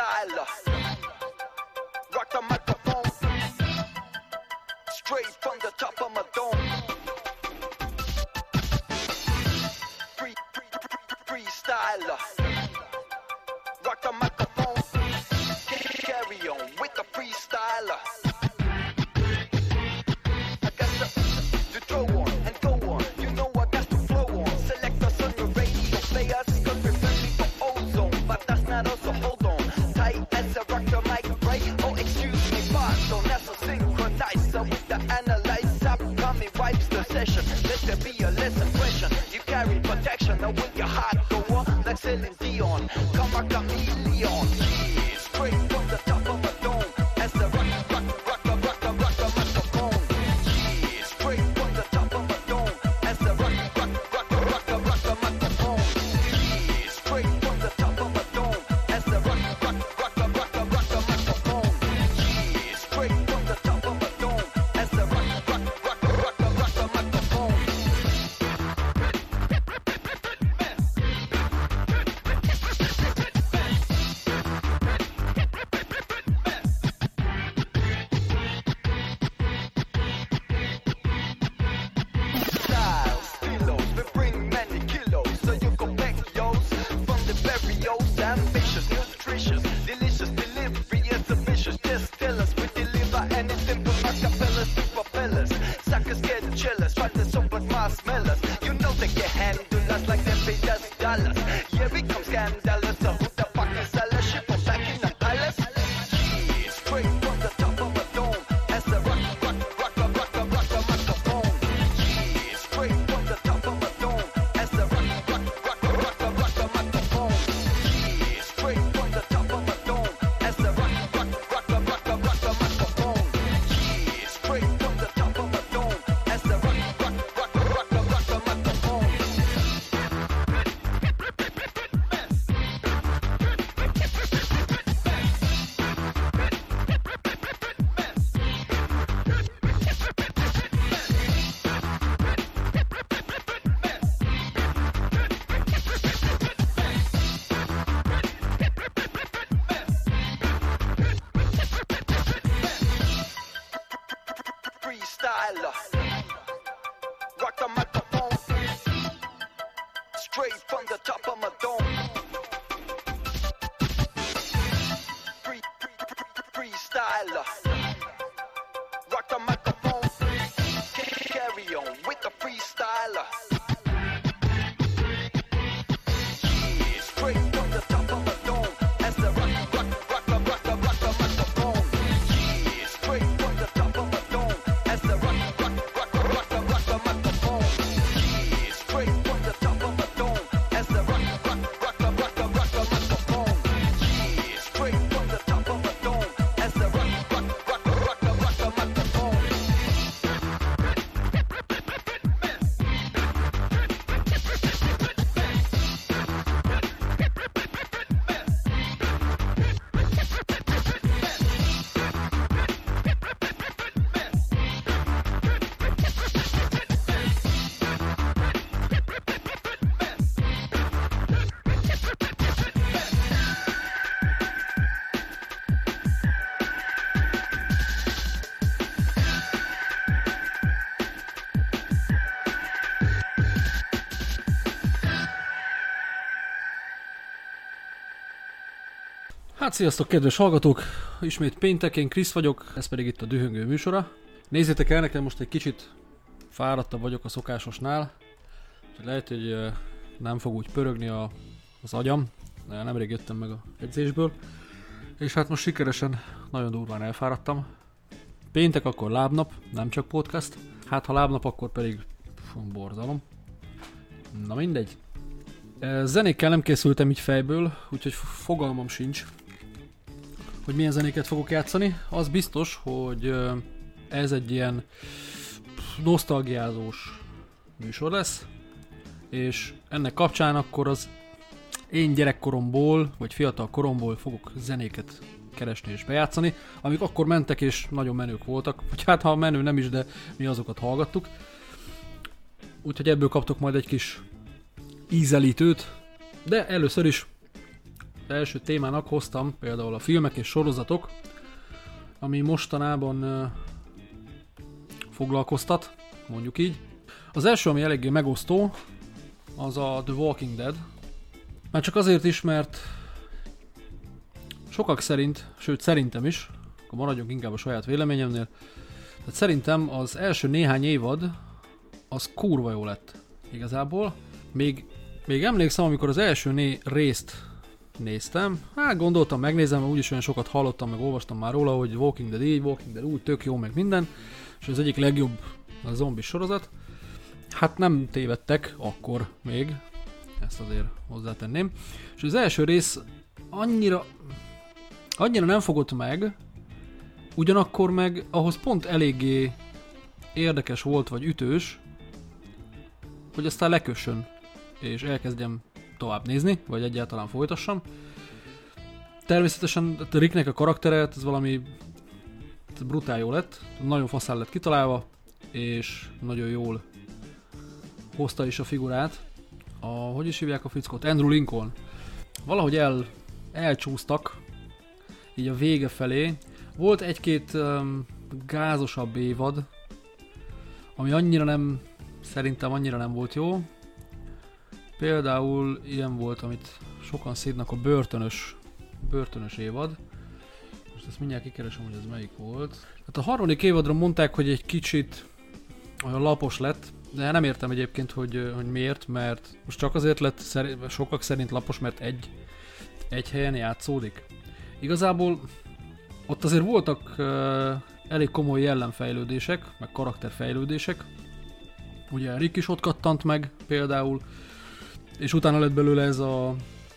freestyler. Rock the microphone. Straight from the top of my dome. Freestyler. Rock the microphone. Carry on with the freestyler. I got to throw on and go on. You know I got to flow on. Select us on your radio. Play us cause we're friendly for ozone. But that's not us, so hold on. Tight as a rock the mic, right? Oh, excuse me, pardon. That's a synchronizer with the analyzer. Coming wipes the session. Let there be a lesson question. You carry protection. Now with your heart go on like Celine Dion. Come a chameleon. Yeah, straight from the top of a dome. As the rock the microphone. Yeah, straight from the top of a dome. As the rock the microphone. Yeah, straight from the top of a dome. As the rock the microphone. Yeah, straight from the top of a dome. As the rock the microphone. Styles, kilos, we bring many kilos, so you go back, yo's. From the very old, ambitious, nutritious, delicious delivery is ambitious. Just tell us we deliver anything from acapellas to propellers. Suckers scared to chill us, try to sober marshmallows. You know they can handle us like they paid us dollars. Here we come scandalous, so who the fuck is sellers? Ship them back in the palace. Yeah, straight from the top of a dome, as the rock the microphone. Yeah, straight from the top of a dome, as the rock the microphone. Yeah, straight from the top of a dome, as the rock the microphone. Yeah, straight from the top of a dome, as the rock the microphone. Freestyler. Rock the microphone. Straight from the top of my dome. Freestyler. Rock the microphone. Carry on with the freestyler. Yeah, straight from the top of a dome. As the rock the microphone. Yeah, straight from the top of a dome. As the rock the microphone. Yeah, straight from the top of a dome. As the rock the microphone. Yeah, straight from the top of a dome. As the rock the microphone. Hát sziasztok, kedves hallgatók! Ismét péntek, én Krisz vagyok, ez pedig itt a Dühöngő műsora. Nézzétek el, nekem most egy kicsit fáradtabb vagyok a szokásosnál. Lehet, hogy nem fog úgy pörögni az agyam. Nemrég jöttem meg a edzésből. És hát most sikeresen, nagyon durván elfáradtam. Péntek akkor lábnap, nem csak podcast. Hát ha lábnap, akkor pedig borzalom. Na mindegy. Zenékkel nem készültem így fejből, úgyhogy fogalmam sincs, hogy milyen zenéket fogok játszani. Az biztos, hogy ez egy ilyen nosztalgiázós műsor lesz, és ennek kapcsán akkor az én gyerekkoromból, vagy fiatal koromból fogok zenéket keresni és bejátszani, amik akkor mentek és nagyon menők voltak, vagy hát ha menő nem is, de mi azokat hallgattuk. Úgyhogy ebből kaptok majd egy kis ízelítőt, de először is első témának hoztam például a filmek és sorozatok, ami mostanában foglalkoztat, mondjuk így. Az első, ami eléggé megosztó, az a The Walking Dead. Már csak azért is, mert sokak szerint, sőt szerintem is, akkor maradjunk inkább a saját véleményemnél, tehát szerintem az első néhány évad az kurva jó lett igazából. Még emlékszem, amikor az első részt néztem, hát gondoltam, megnézem, mert úgyis olyan sokat hallottam, meg olvastam már róla, hogy Walking Dead így, Walking Dead úgy, tök jó, meg minden, és az egyik legjobb a zombi sorozat. Hát nem tévedtek akkor még, ezt azért hozzátenném. És az első rész annyira nem fogott meg, ugyanakkor meg ahhoz pont eléggé érdekes volt, vagy ütős, hogy aztán lekössön, és elkezdjem tovább nézni, vagy egyáltalán folytassam. Természetesen Ricknek a karaktere, ez valami brutál jó lett, nagyon faszán lett kitalálva, és nagyon jól hozta is a figurát. Hogy is hívják a fickót? Andrew Lincoln. Valahogy elcsúsztak, így a vége felé. Volt egy-két gázosabb évad, ami szerintem annyira nem volt jó. Például ilyen volt, amit sokan szídnak, a börtönös évad. Most ezt mindjárt kikeresem, hogy ez melyik volt. Hát a harmadik évadra mondták, hogy egy kicsit olyan lapos lett, de nem értem egyébként, hogy miért, mert most csak azért lett sokak szerint lapos, mert egy helyen játszódik. Igazából ott azért voltak elég komoly jellemfejlődések, meg karakterfejlődések. Ugye Rick is ott kattant meg például, és utána lett belőle ez a,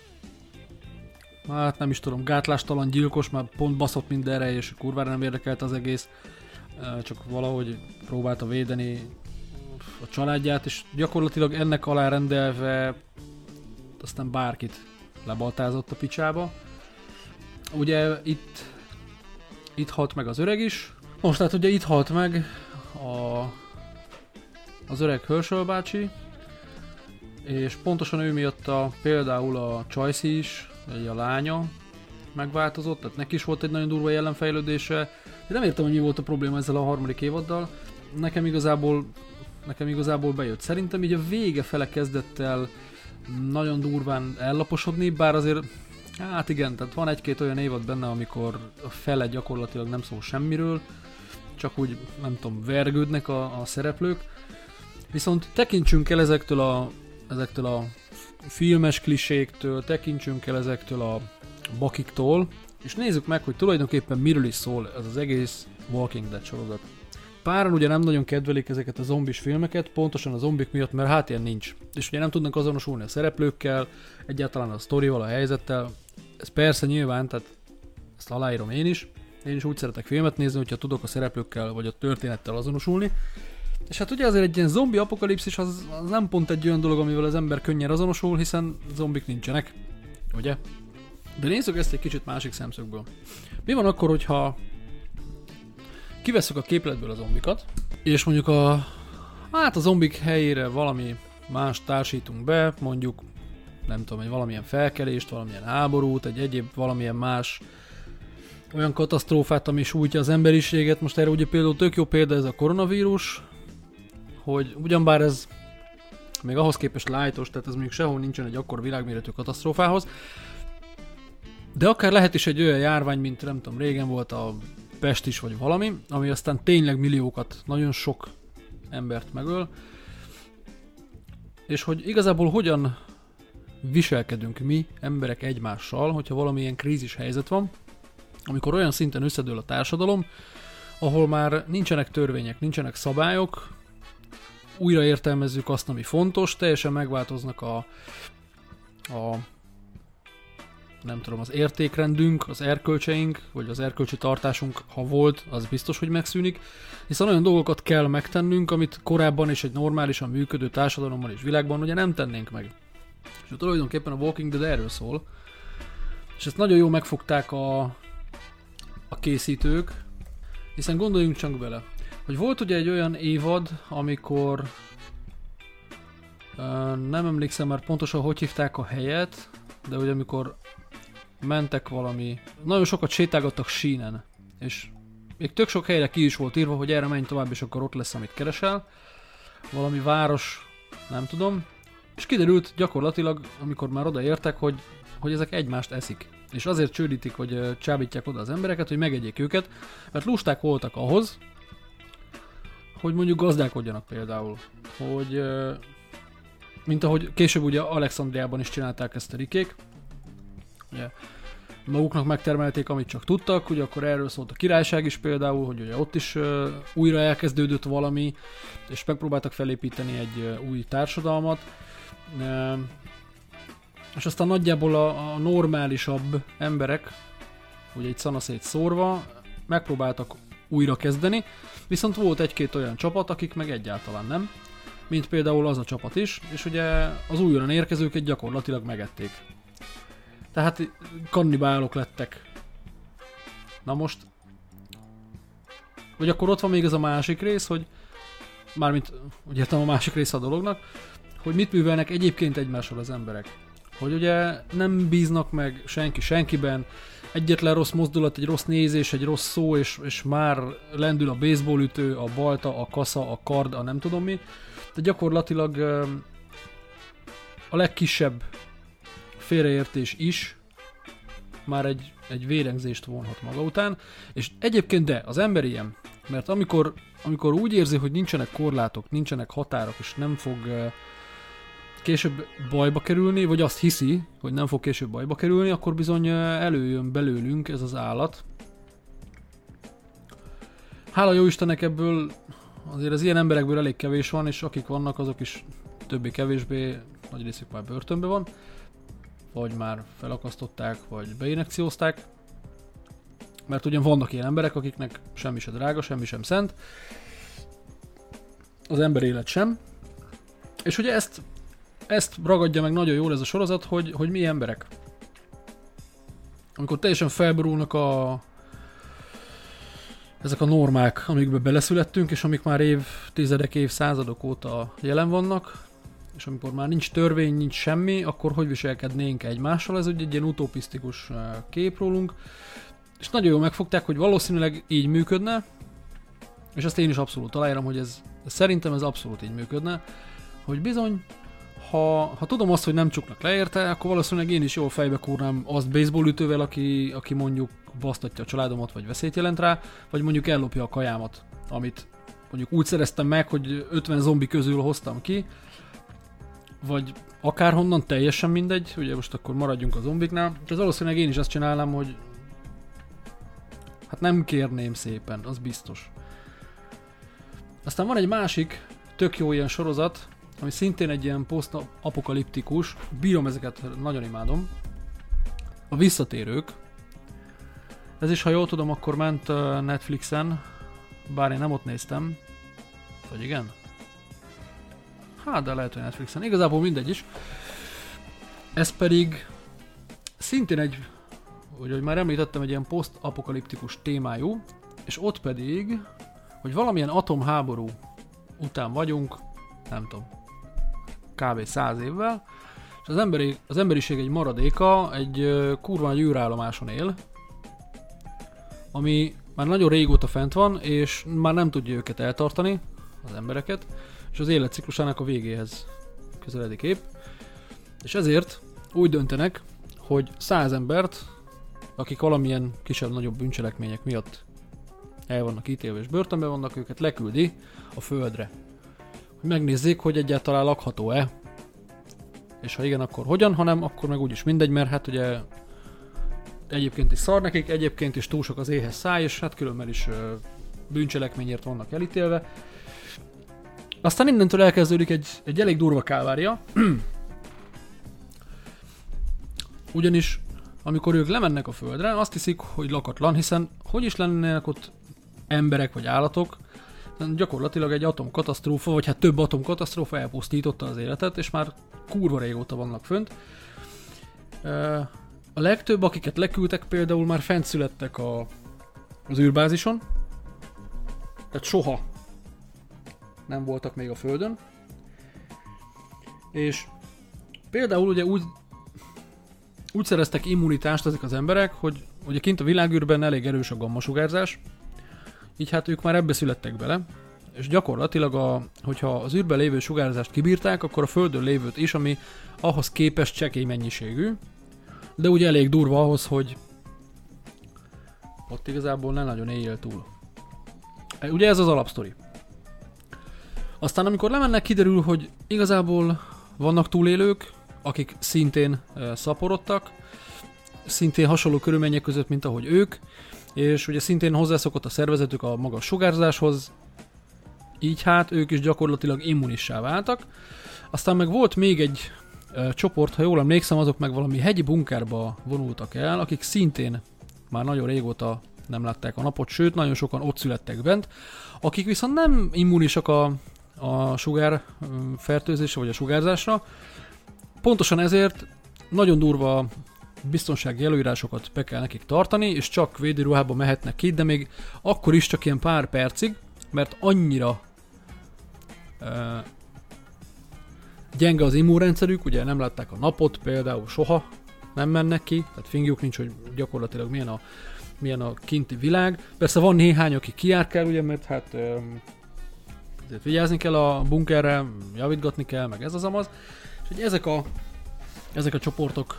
hát nem is tudom, gátlástalan gyilkos, már pont baszott mindenre, és kurvára nem érdekelt az egész, csak valahogy próbálta védeni a családját, és gyakorlatilag ennek alárendelve aztán bárkit lebaltázott a picsába. Ugye itt halt meg az öreg is. Most hát ugye itt halt meg az öreg Herschel bácsi, és pontosan ő miatt például a Joyce is, vagy a lánya megváltozott, tehát neki is volt egy nagyon durva jellemfejlődése. Én nem értem, hogy mi volt a probléma ezzel a harmadik évaddal. Nekem igazából bejött. Szerintem így a vége fele kezdett el nagyon durván ellaposodni, bár azért, hát igen, tehát van egy-két olyan évad benne, amikor a fele gyakorlatilag nem szól semmiről, csak úgy, nem tudom, vergődnek a szereplők. Viszont tekintsünk el ezektől a filmes kliséktől, tekintsünk el ezektől a bakiktól, és nézzük meg, hogy tulajdonképpen miről is szól ez az egész Walking Dead sorozat. Páran ugye nem nagyon kedvelik ezeket a zombis filmeket, pontosan a zombik miatt, mert hát ilyen nincs. És ugye nem tudnak azonosulni a szereplőkkel, egyáltalán a sztorival, a helyzettel. Ez persze nyilván, tehát ezt aláírom én is. Én is úgy szeretek filmet nézni, hogyha tudok a szereplőkkel vagy a történettel azonosulni. És hát ugye azért egy ilyen zombi apokalipszis az nem pont egy olyan dolog, amivel az ember könnyen azonosul, hiszen zombik nincsenek, ugye? De nézzük ezt egy kicsit másik szemszögből. Mi van akkor, hogyha kivesszük a képletből a zombikat, és mondjuk a zombik helyére valami más társítunk be, mondjuk nem tudom, egy valamilyen felkelést, valamilyen háborút, egy egyéb valamilyen más olyan katasztrófát, ami sújtja az emberiséget. Most erre ugye például tök jó példa ez a koronavírus, hogy ugyanbár ez még ahhoz képest lightos, tehát ez mondjuk sehol nincsen egy akkora világméretű katasztrófához, de akár lehet is egy olyan járvány, mint nem tudom, régen volt a pest is, vagy valami, ami aztán tényleg milliókat, nagyon sok embert megöl, és hogy igazából hogyan viselkedünk mi, emberek egymással, hogyha valamilyen krízis helyzet van, amikor olyan szinten összedől a társadalom, ahol már nincsenek törvények, nincsenek szabályok, újra értelmezzük azt, ami fontos, teljesen megváltoznak nem tudom, az értékrendünk, az erkölcseink, vagy az erkölcsi tartásunk, ha volt, az biztos, hogy megszűnik, hiszen olyan dolgokat kell megtennünk, amit korábban is egy normálisan működő társadalomban és világban ugye nem tennénk meg. És tulajdonképpen a Walking Dead erről szól, és ezt nagyon jól megfogták a készítők, hiszen gondoljunk csak bele, hogy volt ugye egy olyan évad, amikor nem emlékszem már pontosan, hogy hívták a helyet, de ugye amikor mentek valami, nagyon sokat sétálgattak sínen, és még tök sok helyre ki is volt írva, hogy erre menj tovább, és akkor ott lesz, amit keresel. Valami város, nem tudom. És kiderült gyakorlatilag, amikor már odaértek, hogy ezek egymást eszik. És azért csődítik, vagy csábítják oda az embereket, hogy megegyék őket, mert lusták voltak ahhoz, hogy mondjuk gazdálkodjanak például. Hogy, mint ahogy később ugye Alexandriában is csinálták ezt a rikék. Ugye, maguknak megtermelték, amit csak tudtak, ugye akkor erről szólt a királyság is például, hogy ugye ott is újra elkezdődött valami, és megpróbáltak felépíteni egy új társadalmat. És aztán nagyjából a normálisabb emberek, ugye egy szanaszét szórva, megpróbáltak újra kezdeni, viszont volt egy-két olyan csapat, akik meg egyáltalán nem, mint például az a csapat is, és ugye az újonnan érkezőket gyakorlatilag megették. Tehát kannibálok lettek. Na most, vagy akkor ott van még ez a másik rész, hogy mármint, ugye értem a másik része a dolognak, hogy mit művelnek egyébként egymással az emberek. Hogy ugye nem bíznak meg senki senkiben, egyetlen rossz mozdulat, egy rossz nézés, egy rossz szó, és már lendül a baseballütő, a balta, a kasza, a kard, a nem tudom mi. De gyakorlatilag a legkisebb félreértés is már egy vérengzést vonhat maga után. És egyébként az ember ilyen, mert amikor úgy érzi, hogy nincsenek korlátok, nincsenek határok, és nem fog később bajba kerülni, vagy azt hiszi, hogy nem fog később bajba kerülni, akkor bizony előjön belőlünk ez az állat. Hála jó Istennek ebből azért az ilyen emberekből elég kevés van, és akik vannak, azok is többé-kevésbé, nagy részük már börtönben van, vagy már felakasztották, vagy beinjekciózták. Mert ugyan vannak ilyen emberek, akiknek semmi se drága, semmi sem szent, az ember élet sem. És ugye ezt ragadja meg nagyon jól ez a sorozat, hogy mi emberek. Amikor teljesen felborulnak ezek a normák, amikbe beleszülettünk, és amik már évtizedek, évszázadok óta jelen vannak, és amikor már nincs törvény, nincs semmi, akkor hogy viselkednénk egymással, ez ugye egy ilyen utopisztikus kép rólunk, és nagyon jól megfogták, hogy valószínűleg így működne, és ezt én is abszolút aláírom, hogy szerintem ez abszolút így működne, hogy bizony, ha tudom azt, hogy nem csuknak le érte, akkor valószínűleg én is jól fejbe kúrnám azt baseballütővel, aki mondjuk basztatja a családomat, vagy veszélyt jelent rá, vagy mondjuk ellopja a kajámat, amit mondjuk úgy szereztem meg, hogy 50 zombi közül hoztam ki, vagy akárhonnan, teljesen mindegy, ugye most akkor maradjunk a zombiknál, és az valószínűleg én is azt csinálnám, hogy hát nem kérném szépen, az biztos. Aztán van egy másik, tök jó ilyen sorozat, ami szintén egy ilyen posztapokaliptikus, bírom ezeket, nagyon imádom. A Visszatérők. Ez is, ha jól tudom, akkor ment Netflixen, bár én nem ott néztem. Vagy igen? Hát, de lehet, hogy Netflixen. Igazából mindegy is. Ez pedig szintén egy, hogy már említettem, egy ilyen posztapokaliptikus témájú, és ott pedig, hogy valamilyen atomháború után vagyunk, nem tudom, kb. 100 évvel, és az emberiség egy maradéka egy kurva nagy űrállomáson él, ami már nagyon régóta fent van, és már nem tudja őket eltartani, az embereket, és az életciklusának a végéhez közeledik épp. És ezért úgy döntenek, hogy 100 embert, akik valamilyen kisebb-nagyobb bűncselekmények miatt el vannak ítélve és börtönben vannak, őket leküldi a földre. Hogy megnézzék, hogy egyáltalán lakható-e, és ha igen, akkor hogyan, ha nem, akkor meg úgyis mindegy, mert hát ugye egyébként is szar nekik, egyébként is túl sok az éhes száj, és hát különben is bűncselekményért vannak elítélve. Aztán innentől elkezdődik egy elég durva kávária, ugyanis amikor ők lemennek a földre, azt hiszik, hogy lakatlan, hiszen hogy is lennének ott emberek vagy állatok, gyakorlatilag egy atomkatasztrófa, vagy hát több atomkatasztrófa elpusztította az életet, és már kurva régóta vannak fönt. A legtöbb, akiket leküldtek, például már fent születtek az űrbázison, tehát soha nem voltak még a Földön. És például ugye úgy úgy szereztek immunitást ezek az emberek, hogy ugye kint a világűrben elég erős a gammasugárzás, így hát ők már ebbe születtek bele, és gyakorlatilag, hogyha az űrben lévő sugárzást kibírták, akkor a Földön lévőt is, ami ahhoz képest csekély mennyiségű, de ugye elég durva ahhoz, hogy ott igazából nem nagyon éljél túl. Ugye ez az alapsztori. Aztán amikor lemennek, kiderül, hogy igazából vannak túlélők, akik szintén szaporodtak, szintén hasonló körülmények között, mint ahogy ők, és ugye szintén hozzászokott a szervezetük a magas sugárzáshoz, így hát ők is gyakorlatilag immunissá váltak. Aztán meg volt még egy csoport, ha jól emlékszem, azok meg valami hegyi bunkerba vonultak el, akik szintén már nagyon régóta nem látták a napot, sőt, nagyon sokan ott születtek bent, akik viszont nem immunisak a sugárfertőzésre vagy a sugárzásra. Pontosan ezért nagyon durva biztonsági előírásokat be kell nekik tartani, és csak védőruhában mehetnek ki, de még akkor is csak ilyen pár percig, mert annyira gyenge az immunrendszerük, ugye nem látták a napot például soha, nem mennek ki, tehát fingjuk nincs, hogy gyakorlatilag milyen a kinti világ. Persze van néhány, aki kijárkál, ugye, mert hát ezért vigyázni kell a bunkerre, javítgatni kell, meg ez az amaz. És hogy ezek a csoportok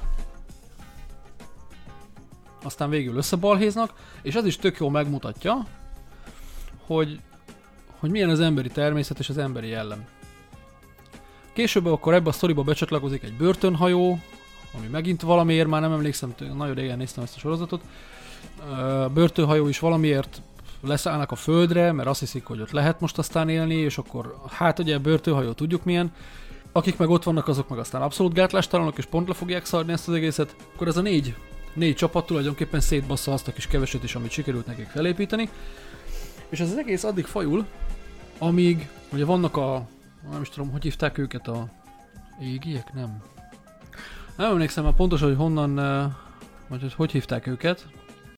aztán végül összebalhéznak, és ez is tök jól megmutatja, hogy milyen az emberi természet és az emberi jellem. Később akkor ebbe a sztoriba becsatlakozik egy börtönhajó, ami megint valamiért, már nem emlékszem, nagyon régen néztem ezt a sorozatot, börtönhajó is valamiért leszállnak a földre, mert azt hiszik, hogy ott lehet most aztán élni, és akkor hát ugye a börtönhajó tudjuk milyen, akik meg ott vannak, azok meg aztán abszolút gátlástalanok, és pont le fogják szarni ezt az egészet, akkor ez a négy csapat tulajdonképpen szétbassza azt a kis keveset is, amit sikerült nekik felépíteni, és ez az egész addig fajul, amíg ugye vannak nem is tudom, hogy hívták őket, a égiek, nem emlékszem már pontosan, hogy honnan, vagy hogy hívták őket.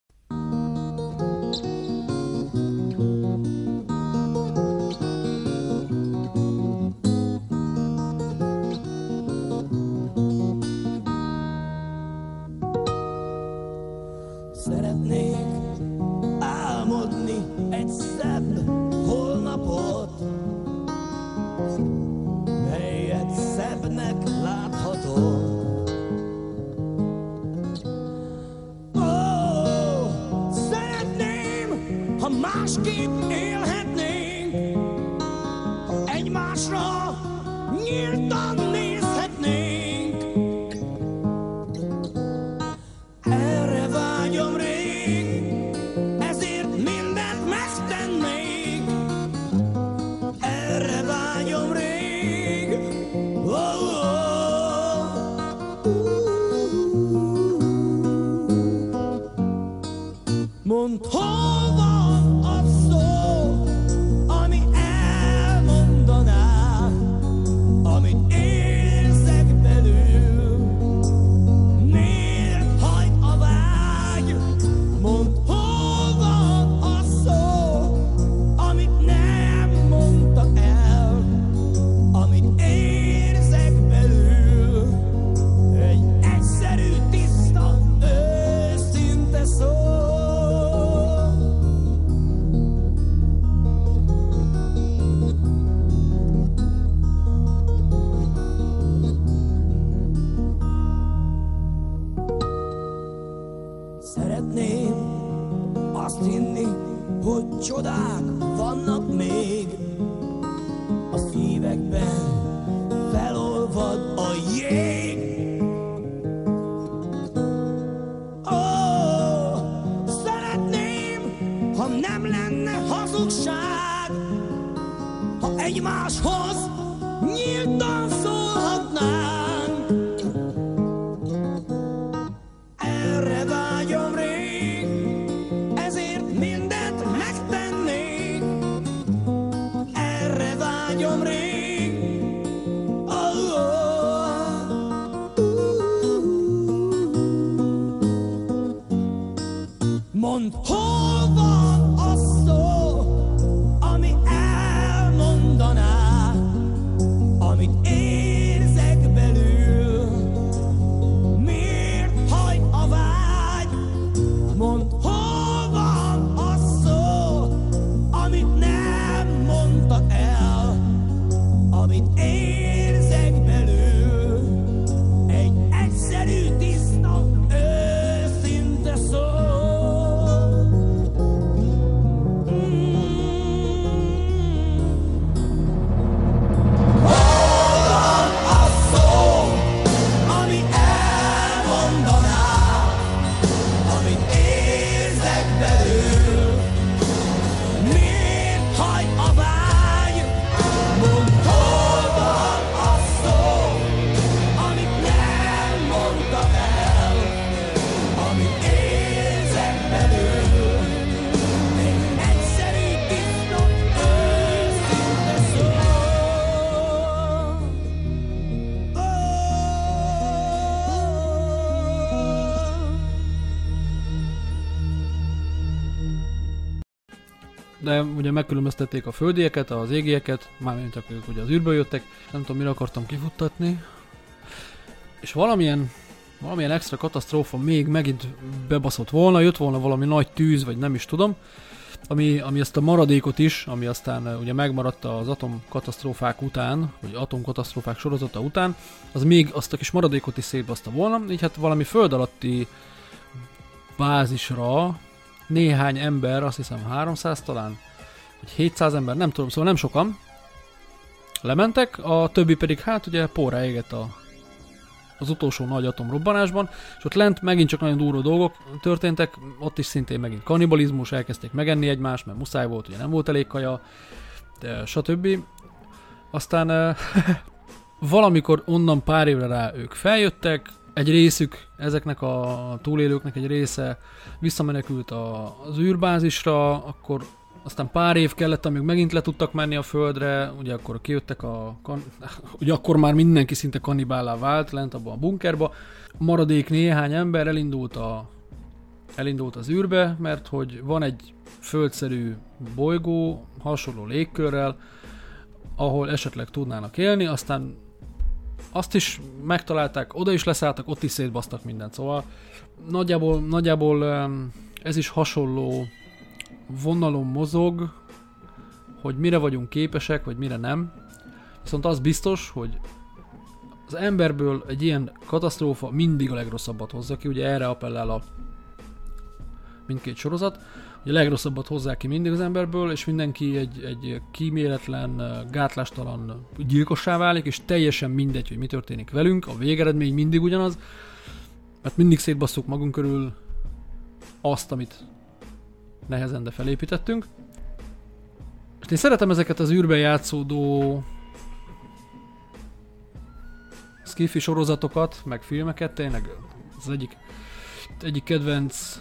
Szeretnék álmodni egy szebb holnapot, melyet szebbnek láthatok. Szeretném, ha másképp élhetnénk, egymásra nyíltan nézhetnénk. Erre vágyom rég, ezért mindent megtennék. Erre vágyom rég. Mondd, hol van a szó, ami elmondaná, amit érzek belül. Miért hajt a vágy? Mondd, hol van a szó, amit nem mondta el, amit érzek belül. Egy egyszerű, tiszta, őszinte szó. Szeretném azt hinni, hogy csodák vannak még a szívekben, felolvad a jég. Szeretném, ha nem lenne hazugság, ha egymáshoz nyíltan szólhatnánk. Erre vágyom rég, ezért mindent megtennék. Erre vágyom rég. Mondd, hol van a szó, ami elmondaná, amit érzek belül. Miért de ugye megkülönböztették a földieket, az égieket, mármint ők ugye az űrből jöttek, nem tudom mire akartam kifuttatni. És valamilyen extra katasztrófa még megint bebaszott volna, jött volna valami nagy tűz, vagy nem is tudom, ami ezt a maradékot is, ami aztán ugye megmaradt az atomkatasztrófák után, vagy atomkatasztrófák sorozata után, az még azt a kis maradékot is szétbaszta volna, így hát valami föld alatti bázisra néhány ember, azt hiszem 300 talán, vagy 700 ember, nem tudom, szóval nem sokan lementek, a többi pedig hát ugye porrá égett az utolsó nagy atomrobbanásban, és ott lent megint csak nagyon durva dolgok történtek, ott is szintén megint kannibalizmus, elkezdték megenni egymást, mert muszáj volt, ugye nem volt elég kaja, de stb. Aztán valamikor onnan pár évre rá ők feljöttek, egy részük, ezeknek a túlélőknek egy része visszamenekült az űrbázisra, akkor aztán pár év kellett, amíg megint le tudtak menni a földre, ugye akkor kijöttek ugye akkor már mindenki szinte kannibálá vált lent abban a bunkerba. Maradék néhány ember elindult az űrbe, mert hogy van egy földszerű bolygó, hasonló légkörrel, ahol esetleg tudnának élni, aztán azt is megtalálták, oda is leszálltak, ott is szétbasztak mindent, szóval nagyjából ez is hasonló vonalon mozog, hogy mire vagyunk képesek, vagy mire nem. Viszont az biztos, hogy az emberből egy ilyen katasztrófa mindig a legrosszabbat hozza ki, ugye erre appellál a mindkét sorozat, hogy a legrosszabbat hozzák ki mindig az emberből, és mindenki egy kíméletlen, gátlástalan gyilkossá válik, és teljesen mindegy, hogy mi történik velünk, a végeredmény mindig ugyanaz, mert mindig szétbasszuk magunk körül azt, amit nehezen, de felépítettünk. És én szeretem ezeket az űrben játszódó sci-fi sorozatokat, meg filmeket, tényleg az egyik kedvenc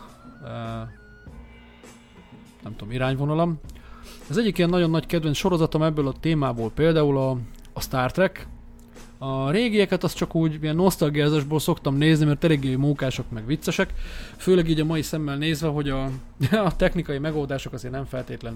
nem tudom, irányvonalam. Az egyik ilyen nagyon nagy kedvenc sorozatom ebből a témából például a Star Trek. A régieket azt csak úgy ilyen nosztalgiázásból szoktam nézni, mert eléggé mókások meg viccesek. Főleg így a mai szemmel nézve, hogy a technikai megoldások azért nem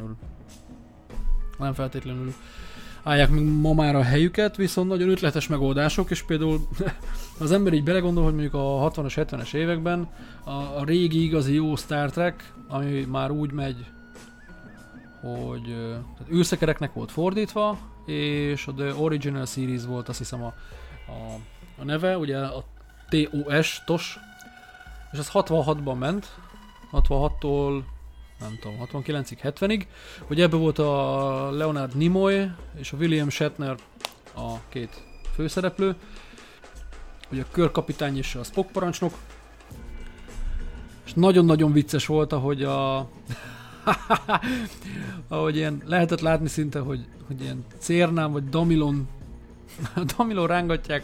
feltétlenül állják meg ma már a helyüket, viszont nagyon ötletes megoldások, és például az ember így belegondol, hogy mondjuk a 60-as, 70-es években a régi igazi jó Star Trek, ami már úgy megy, hogy űrszekereknek volt fordítva, és a The Original Series volt azt hiszem a neve, ugye a TOS, és az 66-ban ment, 66-tól nem tudom, 69-ig, 70-ig, hogy ebbe volt a Leonard Nimoy és a William Shatner a két főszereplő, ugye a Körkapitány és a Spock parancsnok, és nagyon-nagyon vicces volt, ahogy ahogy ilyen lehetett látni szinte, hogy ilyen Cérnán vagy Damilon rángatják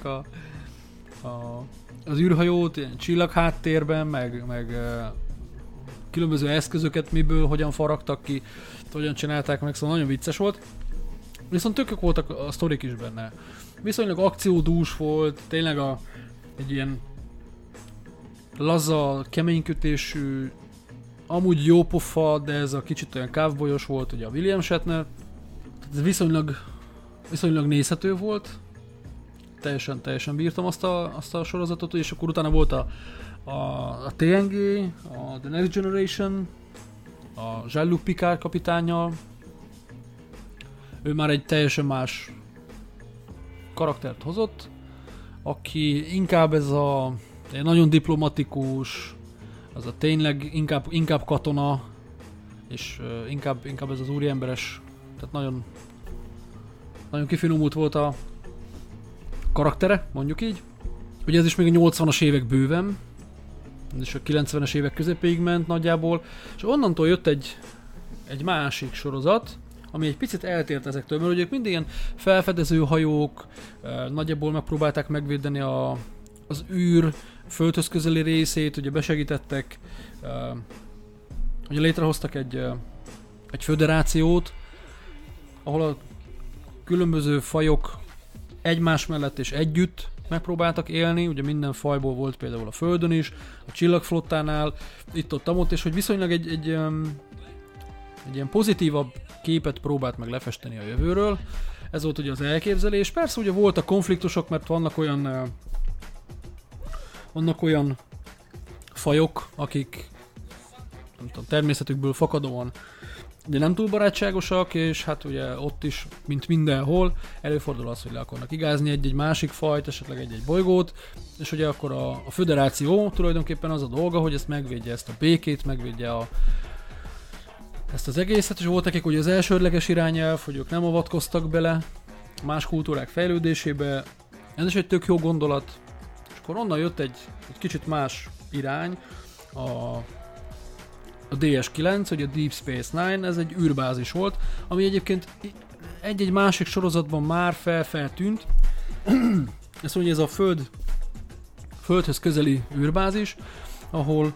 az űrhajót, ilyen csillagháttérben, meg különböző eszközöket miből, hogyan faragtak ki, hogyan csinálták meg, szóval nagyon vicces volt. Viszont tökök voltak a sztorik is benne. Viszonylag akciódús volt, tényleg egy ilyen laza, keménykötésű, amúgy jó pofa, de ez a kicsit olyan cowboyos volt, ugye a William Shatner. Ez viszonylag nézhető volt. Teljesen bírtam azt a sorozatot, és akkor utána volt a TNG, a The Next Generation, a Jean-Luc Picard kapitánnyal. Ő már egy teljesen más karaktert hozott, aki inkább ez a nagyon diplomatikus, az a tényleg inkább katona, és inkább ez az úriemberes, tehát nagyon kifinomult volt a karaktere, mondjuk így. Ugye ez is még a 80-as évek bőven, és a 90-es évek közepéig ment nagyjából, és onnantól jött egy másik sorozat, ami egy picit eltért ezektől, mert ugye mindig ilyen felfedező hajók, nagyjából megpróbálták megvédeni az űr földhöz közeli részét, ugye besegítettek, ugye létrehoztak egy föderációt, ahol a különböző fajok egymás mellett és együtt megpróbáltak élni, ugye minden fajból volt például a Földön is, a csillagflottánál, itt-ott, és hogy viszonylag egy egy ilyen pozitívabb képet próbált meg lefesteni a jövőről. Ez volt ugye az elképzelés. Persze ugye voltak konfliktusok, mert vannak olyan fajok, akik nem tudom, természetükből fakadóan ugye nem túl barátságosak, és hát ugye ott is, mint mindenhol, előfordul az, hogy le akarnak igázni egy másik fajt, esetleg egy bolygót, és ugye akkor a föderáció tulajdonképpen az a dolga, hogy ezt megvédje, ezt a békét, megvédje ezt az egészet, és voltak akik ugye az elsődleges irányelv, hogy ők nem avatkoztak bele más kultúrák fejlődésébe. Ez is egy tök jó gondolat, és akkor onnan jött egy kicsit más irány, a DS9, vagy a Deep Space Nine, ez egy űrbázis volt, ami egyébként egy másik sorozatban már feltűnt. Ez mondja, ez a Földhöz közeli űrbázis, ahol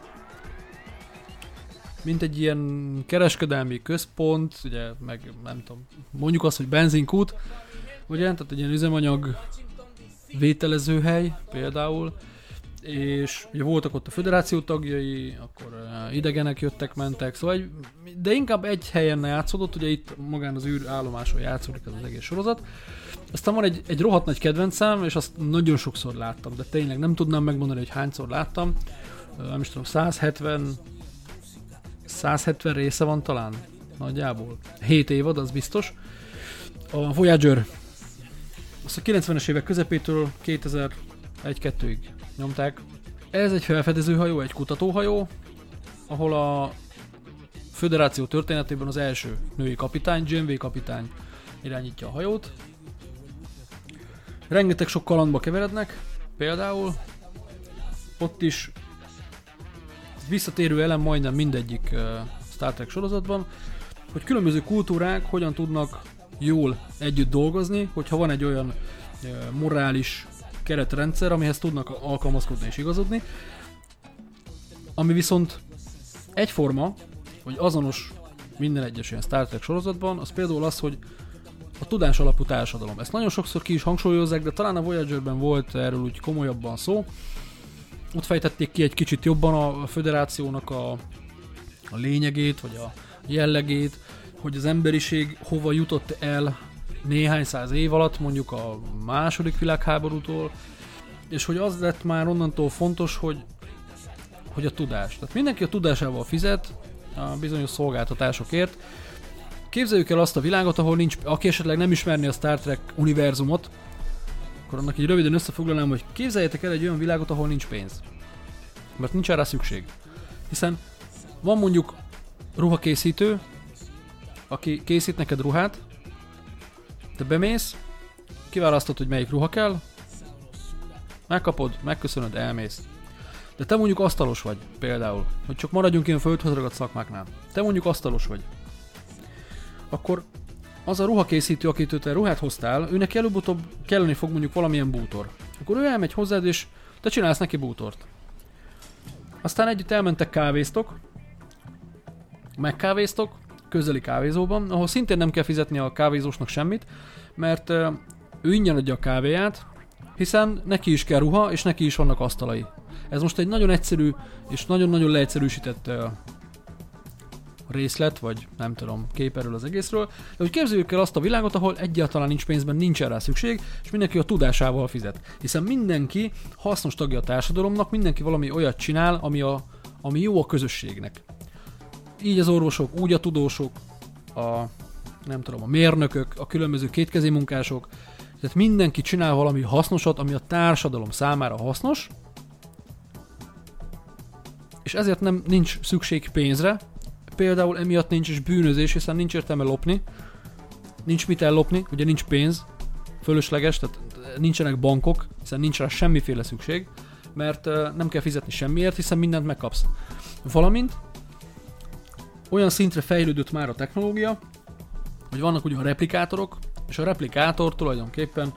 mint egy ilyen kereskedelmi központ, ugye, meg nem tudom, mondjuk azt, hogy benzinkút, ugye, tehát egy ilyen üzemanyag vételezőhely például, és ugye voltak ott a föderáció tagjai, akkor idegenek jöttek, mentek, szóval de inkább egy helyen játszódott, ugye itt magán az űrállomáson játszódik ez az egész sorozat. Aztán van egy rohadt nagy kedvencem, és azt nagyon sokszor láttam, de tényleg nem tudnám megmondani, hogy hányszor láttam. Nem is tudom, 170 része van talán, nagyjából. 7 évad, az biztos. A Voyager. Azt a 90-es évek közepétől 2001-2-ig nyomták. Ez egy felfedezőhajó, egy kutatóhajó, ahol a föderáció történetében az első női kapitány, Janeway kapitány irányítja a hajót. Rengeteg sok kalandba keverednek, például ott is visszatérő elem majdnem mindegyik Star Trek sorozatban, hogy különböző kultúrák hogyan tudnak jól együtt dolgozni, hogyha van egy olyan morális keretrendszer, amihez tudnak alkalmazkodni és igazodni, ami viszont egyforma, vagy azonos minden egyes ilyen Star Trek sorozatban, az például az, hogy a tudás alapú társadalom. Ezt nagyon sokszor ki is hangsúlyozzák, de talán a Voyagerben volt erről úgy komolyabban szó. Ott fejtették ki egy kicsit jobban a föderációnak a lényegét, vagy a jellegét, hogy az emberiség hova jutott el néhány száz év alatt, mondjuk a második világháborútól, és hogy az lett már onnantól fontos, hogy a tudás. Tehát mindenki a tudásával fizet a bizonyos szolgáltatásokért. Képzeljük el azt a világot, ahol nincs, aki esetleg nem ismerné a Star Trek univerzumot, akkor annak így röviden összefoglalnám, hogy képzeljétek el egy olyan világot, ahol nincs pénz. Mert nincs rá szükség. Hiszen van mondjuk ruhakészítő, aki készít neked ruhát, te bemész, kiválasztod, hogy melyik ruha kell, megkapod, megköszönöd, elmész. De te mondjuk asztalos vagy, például, hogy csak maradjunk ilyen földhöz ragadt szakmáknál. Te mondjuk asztalos vagy. Akkor az a ruhakészítő, akitől te ruhát hoztál, őnek előbb-utóbb kelleni fog mondjuk valamilyen bútor. Akkor ő elmegy hozzád, és te csinálsz neki bútort. Aztán együtt elmentek kávéztok, megkávéztok, közeli kávézóban, ahol szintén nem kell fizetni a kávézósnak semmit, mert ő ingyen adja a kávéját, hiszen neki is kell ruha, és neki is vannak asztalai. Ez most egy nagyon egyszerű és nagyon-nagyon leegyszerűsített részlet, vagy nem tudom, kép erről az egészről, de hogy képzeljük el azt a világot, ahol egyáltalán nincs pénzben, nincsen rá szükség, és mindenki a tudásával fizet. Hiszen mindenki hasznos tagja a társadalomnak, mindenki valami olyat csinál, ami jó a közösségnek. Így az orvosok, úgy a tudósok, a mérnökök, a különböző kétkezi munkások, tehát mindenki csinál valami hasznosat, ami a társadalom számára hasznos, és ezért nincs szükség pénzre, például emiatt nincs is bűnözés, hiszen nincs értelme lopni, nincs mit ellopni, ugye nincs pénz, fölösleges, tehát nincsenek bankok, hiszen nincs rá semmiféle szükség, mert nem kell fizetni semmiért, hiszen mindent megkapsz. Valamint olyan szintre fejlődött már a technológia, hogy vannak ugye a replikátorok, és a replikátor tulajdonképpen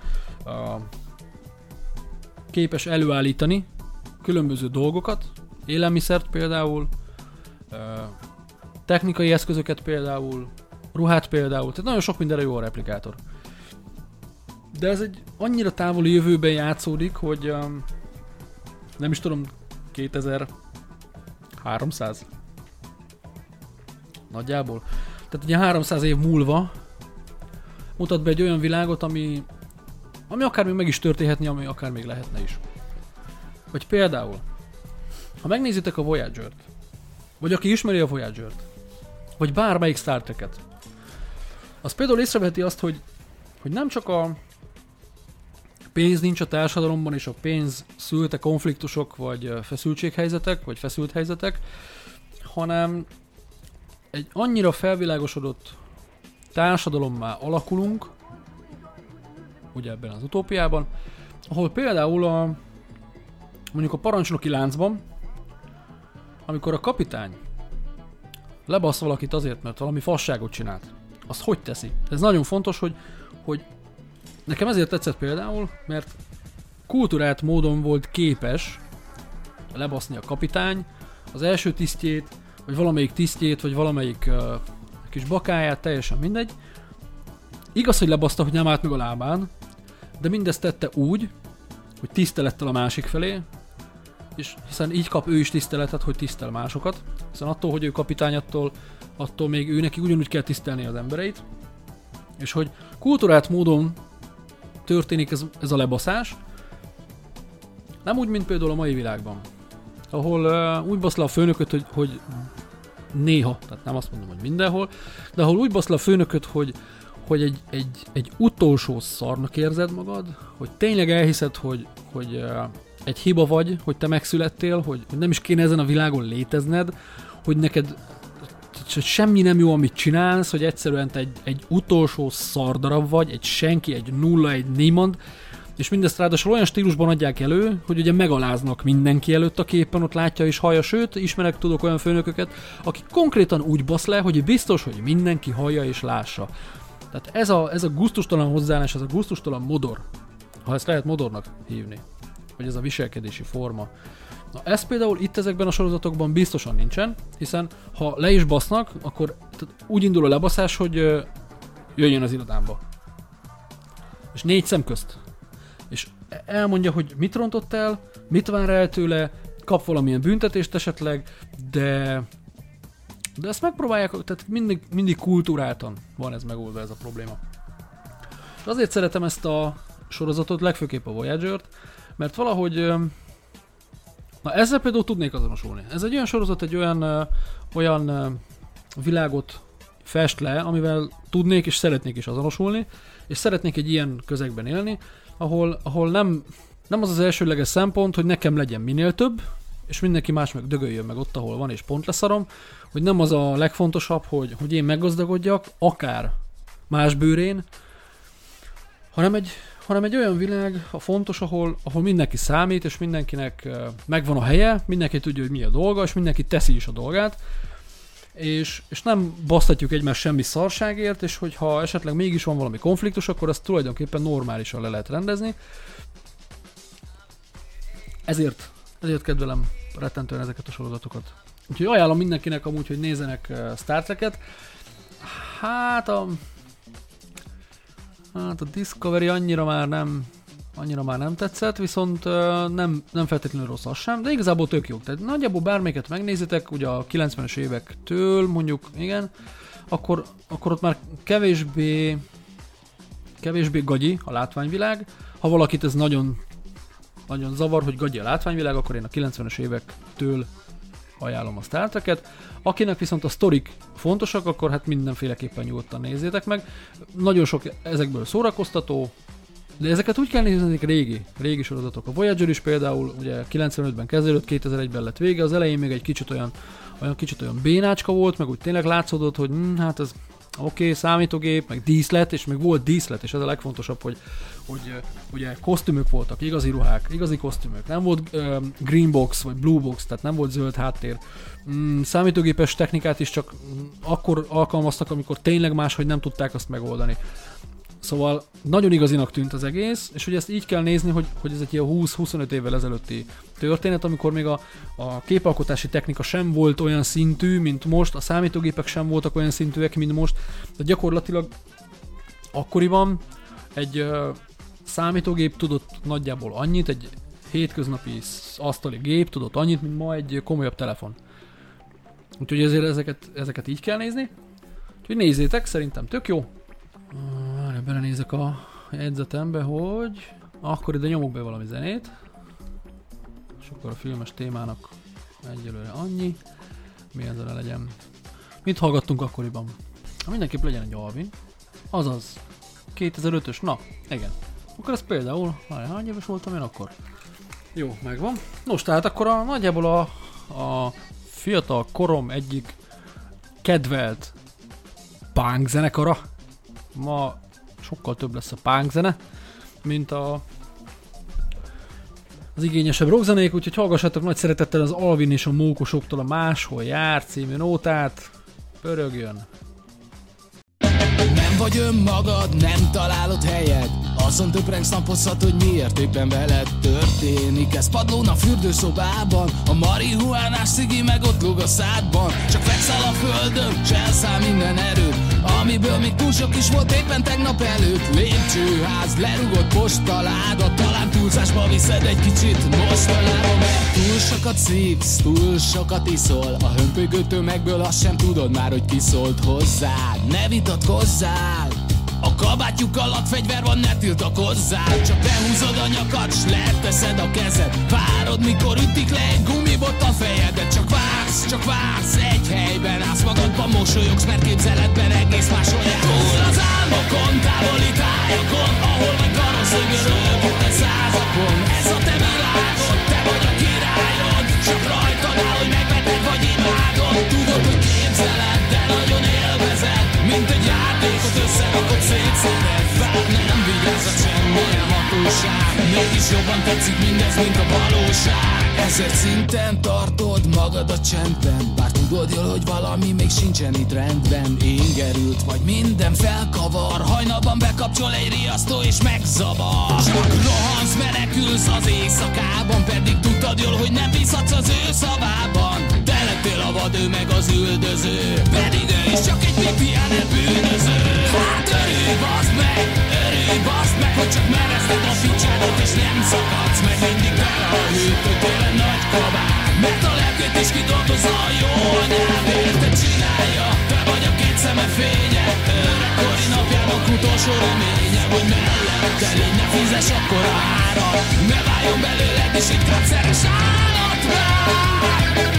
képes előállítani különböző dolgokat, élelmiszert például, technikai eszközöket például, ruhát például, tehát nagyon sok mindenre jó a replikátor. De ez egy annyira távoli jövőben játszódik, hogy nem is tudom, 2300 nagyjából. tehát ugye 300 év múlva mutat be egy olyan világot, ami akár még meg is történhetni, ami akár még lehetne is. Vagy például, ha megnézitek a Voyager-t, vagy aki ismeri a Voyager-t, vagy bármelyik Star Trek-et, az például észreveheti azt, hogy nem csak a pénz nincs a társadalomban, és a pénz szülte konfliktusok, vagy feszültséghelyzetek, vagy feszült helyzetek, hanem egy annyira felvilágosodott társadalommá alakulunk, ugye ebben az utópiában, ahol például mondjuk a parancsnoki láncban, amikor a kapitány lebasz valakit azért, mert valami fasságot csinált, azt hogy teszi? Ez nagyon fontos, hogy nekem ezért tetszett például, mert kulturált módon volt képes lebaszni a kapitány az első tisztjét, vagy valamelyik tisztjét, vagy valamelyik kis bakáját, teljesen mindegy. Igaz, hogy lebaszta, hogy nem állt meg a lábán, de mindezt tette úgy, hogy tisztelettel a másik felé, és hiszen így kap ő is tiszteletet, hogy tisztel másokat, hiszen attól, hogy ő kapitány, attól még ő neki ugyanúgy kell tisztelni az embereit, és hogy kulturált módon történik ez a lebaszás, nem úgy, mint például a mai világban, ahol úgy basz le a főnököt, hogy néha, tehát nem azt mondom, hogy mindenhol, de ahol úgy basz le a főnököt, hogy egy utolsó szarnak érzed magad, hogy tényleg elhiszed, hogy egy hiba vagy, hogy te megszülettél, hogy nem is kéne ezen a világon létezned, hogy neked semmi nem jó, amit csinálsz, hogy egyszerűen te egy utolsó szardarab vagy, egy senki, egy nulla, egy niemand, és mindezt ráadásul olyan stílusban adják elő, hogy ugye megaláznak mindenki előtt a képen, ott látja és hallja, sőt, tudok olyan főnököket, akik konkrétan úgy basz le, hogy biztos, hogy mindenki hallja és lássa. Tehát ez a gusztustalan hozzáállás, ez a gusztustalan modor, ha ezt lehet modornak hívni, vagy ez a viselkedési forma. Na ez például itt ezekben a sorozatokban biztosan nincsen, hiszen ha le is basznak, akkor úgy indul a lebaszás, hogy jöjjön az irodámba. És 4 szem közt. És elmondja, hogy mit rontott el, mit vár el tőle, kap valamilyen büntetést esetleg, de ezt megpróbálják, tehát mindig kulturáltan van ez megoldva, ez a probléma. És azért szeretem ezt a sorozatot, legfőképp a Voyager-t, mert valahogy na ezzel például tudnék azonosulni. Ez egy olyan sorozat, egy olyan világot fest le, amivel tudnék és szeretnék is azonosulni, és szeretnék egy ilyen közegben élni, ahol nem az elsődleges szempont, hogy nekem legyen minél több, és mindenki más meg dögöljön meg ott, ahol van, és pont leszarom, hogy nem az a legfontosabb, hogy én meggazdagodjak, akár más bőrén, hanem egy olyan világ a fontos, ahol mindenki számít, és mindenkinek megvan a helye, mindenki tudja, hogy mi a dolga, és mindenki teszi is a dolgát, és nem basztatjuk egymást semmi szarságért, és hogyha esetleg mégis van valami konfliktus, akkor azt tulajdonképpen normálisan le lehet rendezni. Ezért kedvelem rettentően ezeket a sorozatokat. Úgyhogy ajánlom mindenkinek amúgy, hogy nézzenek Star Trek-et. Hát a Discovery annyira már nem tetszett, viszont nem feltétlenül rossz az sem, de igazából tök jó. Tehát nagyjából bármelyiket megnézitek, ugye a 90-es évektől mondjuk, igen, akkor ott már kevésbé gagyi a látványvilág. Ha valakit ez nagyon zavar, hogy gagyi a látványvilág, akkor én a 90-es évektől ajánlom a Star Trek-et. Akinek viszont a sztorik fontosak, akkor hát mindenféleképpen nyugodtan nézzétek meg. Nagyon sok ezekből szórakoztató, de ezeket úgy kell nézni, régi sorozatok. A Voyager is például ugye 95-ben kezdődött, 2001-ben lett vége, az elején még egy kicsit olyan bénácska volt, meg úgy tényleg látszódott, hogy hát ez oké, számítógép, meg díszlet, és még volt díszlet, és ez a legfontosabb, hogy ugye kosztümök voltak, igazi ruhák, igazi kosztümök, nem volt green box vagy blue box, tehát nem volt zöld háttér. Számítógépes technikát is csak akkor alkalmaztak, amikor tényleg máshogy nem tudták azt megoldani. Szóval nagyon igazinak tűnt az egész, és hogy ezt így kell nézni, hogy ez egy ilyen 20-25 évvel ezelőtti történet, amikor még a képalkotási technika sem volt olyan szintű, mint most, a számítógépek sem voltak olyan szintűek, mint most, de gyakorlatilag akkoriban egy számítógép tudott nagyjából annyit, egy hétköznapi asztali gép tudott annyit, mint ma egy komolyabb telefon. Úgyhogy ezért ezeket így kell nézni. Úgyhogy nézzétek, szerintem tök jó. Várj, belenézek a jegyzetembe, hogy akkor ide nyomok be valami zenét. És akkor a filmes témának egyelőre annyi. Milyen zene legyen? Mit hallgattunk akkoriban? Mindenképp legyen egy Alvin. Azaz, 2005-ös, na, igen. Akkor ez például, hány éves voltam én akkor? Jó, megvan. Nos, tehát akkor nagyjából a fiatal korom egyik kedvelt punk zenekara. Ma sokkal több lesz a punk zene, mint az igényesebb rockzenék, úgyhogy hallgassátok nagy szeretettel az Alvin és a Mókusoktól a Máshol jár című nótát. Pörögjön! Nem vagy önmagad, nem találod helyed. Azon töprengsz napozhat, hogy miért éppen veled történik ez. Padlón a fürdőszobában, a marihuánás szigi meg ott lóg a szádban. Csak fekszel a földön, s elszáll minden erőd, amiből még túl sok is volt éppen tegnap előtt. Lépcsőház, lerugott postaláda, talán túlzásba viszed egy kicsit mostanába. Mert túl sokat szívsz, túl sokat iszol, a hömpölygő tömegből azt sem tudod már, hogy ki szólt hozzád. Ne vitatkozzál! A kabátjuk alatt fegyver van, ne tiltakozzál. Csak behúzod a nyakad, s leteszed a kezed. Várod, mikor ütik le egy gumibot a fejedet. Csak vársz, egy helyben állsz, magadban mosolyogsz, mert képzeletben egész máshol jársz. Túl az álmokon, távoli tájakon, ahol meg karosszögörök, te százakon. Ez a te világod, te vagy a királyod, csak rajtad áll, hogy megbeted vagy imádod. Tudod, hogy képzeled, de nagyon élvezed, mint egy játékot összerakod, szétszeded. Bár nem vigyázat semmilyen hatóság, mégis jobban tetszik mindez, mint a valóság. Ezért szinten tartod magad a csendben, bár tudod jól, hogy valami még sincsen itt rendben. Éngerült vagy, minden felkavar, hajnalban bekapcsol egy riasztó és megzavar. Csak rohansz, menekülsz az éjszakában, pedig tudtad jól, hogy nem bízhatsz az ő szavában. Te lettél a vad, ő meg az üldöző, pedig ő is csak egy pipiáne bűnöző. Hát örülj, baszd meg, hogy csak merezted a ficsádot és nem szakadsz meg mindig bele a hűtőtéren nagy kabát. Mert a lelkét is kidolgozza a jó anyád, érted csinálja, te vagy a két szeme fénye. Öregkori napjának utolsó reménye, hogy mellette légy, ne fizes akkora árat, ne váljon belőled is egy kápszeres állatvár.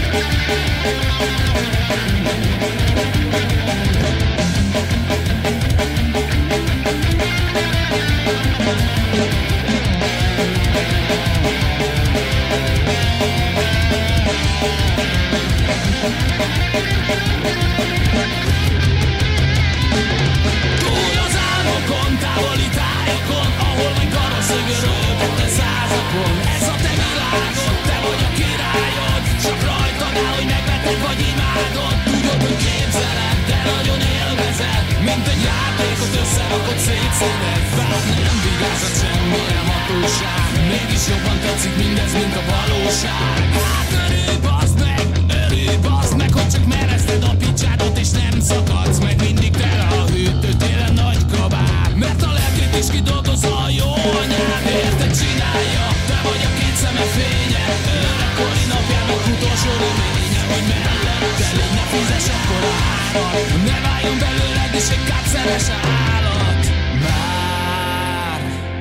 Túl az álmokon, távoli tájakon, ahol meg karosszögörök, te százakon. Ez a te világod, te vagy a királyod, csak rajtad áll, hogy megbeted vagy imádod. Tudod, hogy képzeled, de nagyon élvezed, mint egy játékot összerakod, szétszeded. Bár nem vigyázat semmilyen hatóság, mégis jobban tetszik mindez, mint a valóság. Hát örülj, baszd meg, hogy csak merezted a picsádot és nem szakadsz meg mindig tele a hűtőtéren nagy kabát. Mert a lelkét is kidolgozza a jó anyád, érted csinálja, te vagy a két szeme fénye. Öregkori napjának utolsó reménye, hogy mellette légy, ne fizes akkora árat, ne váljon belőled is egy kápszeres állat. Már.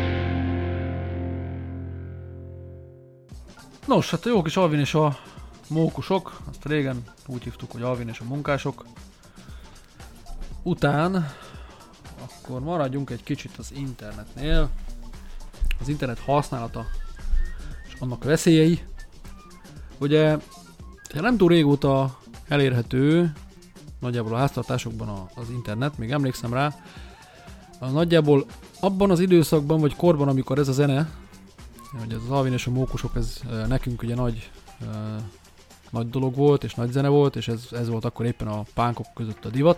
Nos, hát a jó kis Alvin és a Mókusok, azt régen úgy hívtuk, hogy Alvin és a munkások. Után akkor maradjunk egy kicsit az internetnél. Az internet használata és annak a veszélyei. Ugye nem túl régóta elérhető nagyjából a háztartásokban az internet, még emlékszem rá. Nagyjából abban az időszakban vagy korban, amikor ez a zene, hogy az Alvin és a Mókusok, ez nekünk ugye nagy dolog volt, és nagy zene volt, és ez volt akkor éppen a punkok között a divat.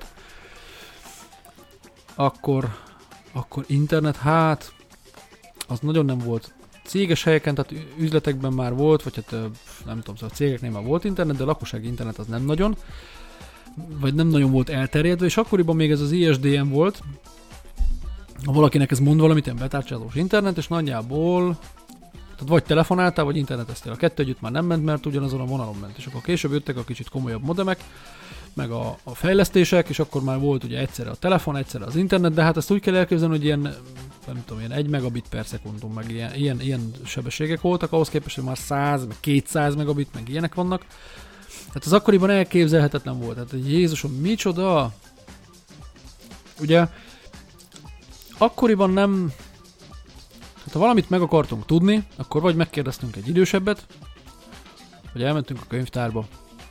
Akkor internet, hát az nagyon nem volt céges helyeken, tehát üzletekben már volt, vagy hát nem tudom, szóval cégeknél már volt internet, de a lakossági internet az nem nagyon, vagy nem nagyon volt elterjedve, és akkoriban még ez az ISDN volt, ha valakinek ez mond valamit, ilyen betárcsázós internet, és nagyjából tehát vagy telefonáltál, vagy interneteztél. A kettő együtt már nem ment, mert ugyanazon a vonalon ment. És akkor később jöttek a kicsit komolyabb modemek, meg a fejlesztések, és akkor már volt ugye egyszerre a telefon, egyszerre az internet, de hát ezt úgy kell elképzelni, hogy ilyen, nem tudom, ilyen 1 megabit per szekundum, meg ilyen sebességek voltak, ahhoz képest, hogy már 100, meg 200 megabit, meg ilyenek vannak. Hát az akkoriban elképzelhetetlen volt. Hát Jézusom, micsoda! Ugye, akkoriban nem... Hát ha valamit meg akartunk tudni, akkor vagy megkérdeztünk egy idősebbet, vagy elmentünk a könyvtárba.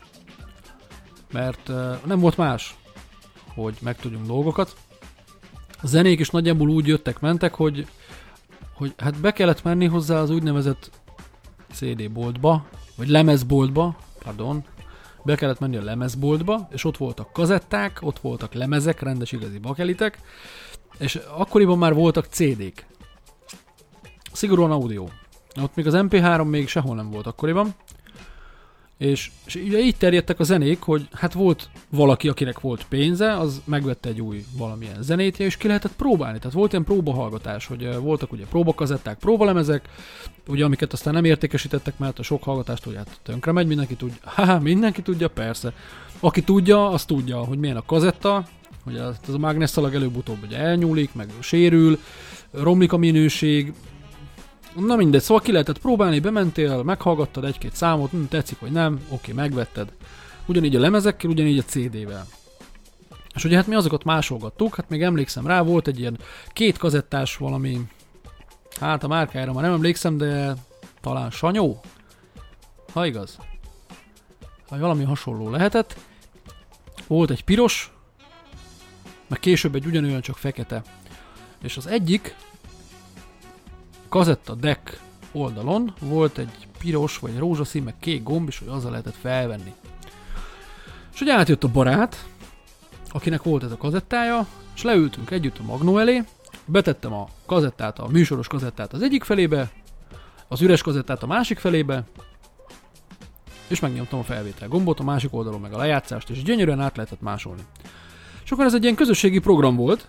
Mert nem volt más, hogy megtudjunk dolgokat. A zenék is nagyjából úgy jöttek-mentek, hogy hát be kellett menni hozzá az úgynevezett CD-boltba, vagy lemezboltba, pardon, be kellett menni a lemezboltba, és ott voltak kazetták, ott voltak lemezek, rendes igazi bakelitek, és akkoriban már voltak CD-k. Szigorúan audio. Ott még az MP3 még sehol nem volt akkoriban. És ugye így terjedtek a zenék, hogy hát volt valaki, akinek volt pénze, az megvette egy új valamilyen zenét, és ki lehetett próbálni. Tehát volt ilyen próbahallgatás, hogy voltak ugye próbakazetták, próbalemezek, ugye amiket aztán nem értékesítettek, mert a sok hallgatást ugye hát tönkre megy, mindenki tudja, persze. Aki tudja, az tudja, hogy milyen a kazetta, hogy ez a mágnesszalag előbb-utóbb ugye elnyúlik, meg sérül, romlik a minőség. Na mindegy, szóval ki lehetett próbálni, bementél, meghallgattad egy-két számot, tetszik vagy nem, oké, megvetted. Ugyanígy a lemezekkel, ugyanígy a CD-vel. És ugye hát mi azokat másolgattuk, hát még emlékszem rá, volt egy ilyen 2 kazettás valami, hát a márkájára már nem emlékszem, de talán Sanyó? Ha igaz? Vagy valami hasonló lehetett. Volt egy piros, meg később egy ugyanolyan, csak fekete. És az egyik kazetta deck oldalon volt egy piros vagy rózsaszín, meg kék gomb, és hogy azzal lehetett felvenni. És ugye átjött a barát, akinek volt ez a kazettája, és leültünk együtt a magnó elé, betettem a kazettát, a műsoros kazettát az egyik felébe, az üres kazettát a másik felébe, és megnyomtam a felvétel gombot, a másik oldalon meg a lejátszást, és gyönyörűen át lehetett másolni. És akkor ez egy ilyen közösségi program volt,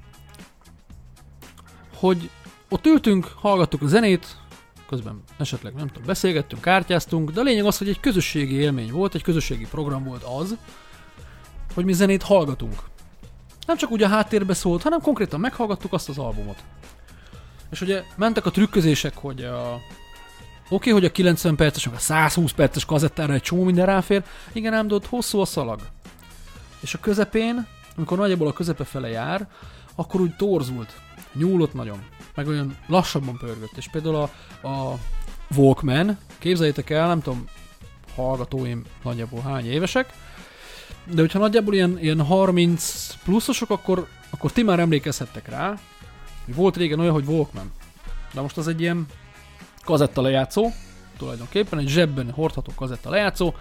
hogy ott ültünk, hallgattuk a zenét, közben esetleg nem tudom, beszélgettünk, kártyáztunk, de a lényeg az, hogy egy közösségi élmény volt, egy közösségi program volt az, hogy mi zenét hallgatunk. Nem csak úgy a háttérbe szólt, hanem konkrétan meghallgattuk azt az albumot. És ugye mentek a trükközések, hogy oké, hogy a 90 perces, vagy a 120 perces kazettára egy csomó minden ráfér, igen ám, de ott hosszú a szalag. És a közepén, amikor nagyjából a közepe fele jár, akkor úgy torzult, nyúlott nagyon, meg olyan lassabban pörgött. És például a Walkman, képzeljétek el, nem tudom, hallgatóim nagyjából hány évesek, de hogyha nagyjából ilyen 30 pluszosok, akkor ti már emlékezhettek rá, hogy volt régen olyan, hogy Walkman. De most az egy ilyen kazetta lejátszó, tulajdonképpen egy zsebben hordható kazetta lejátszó,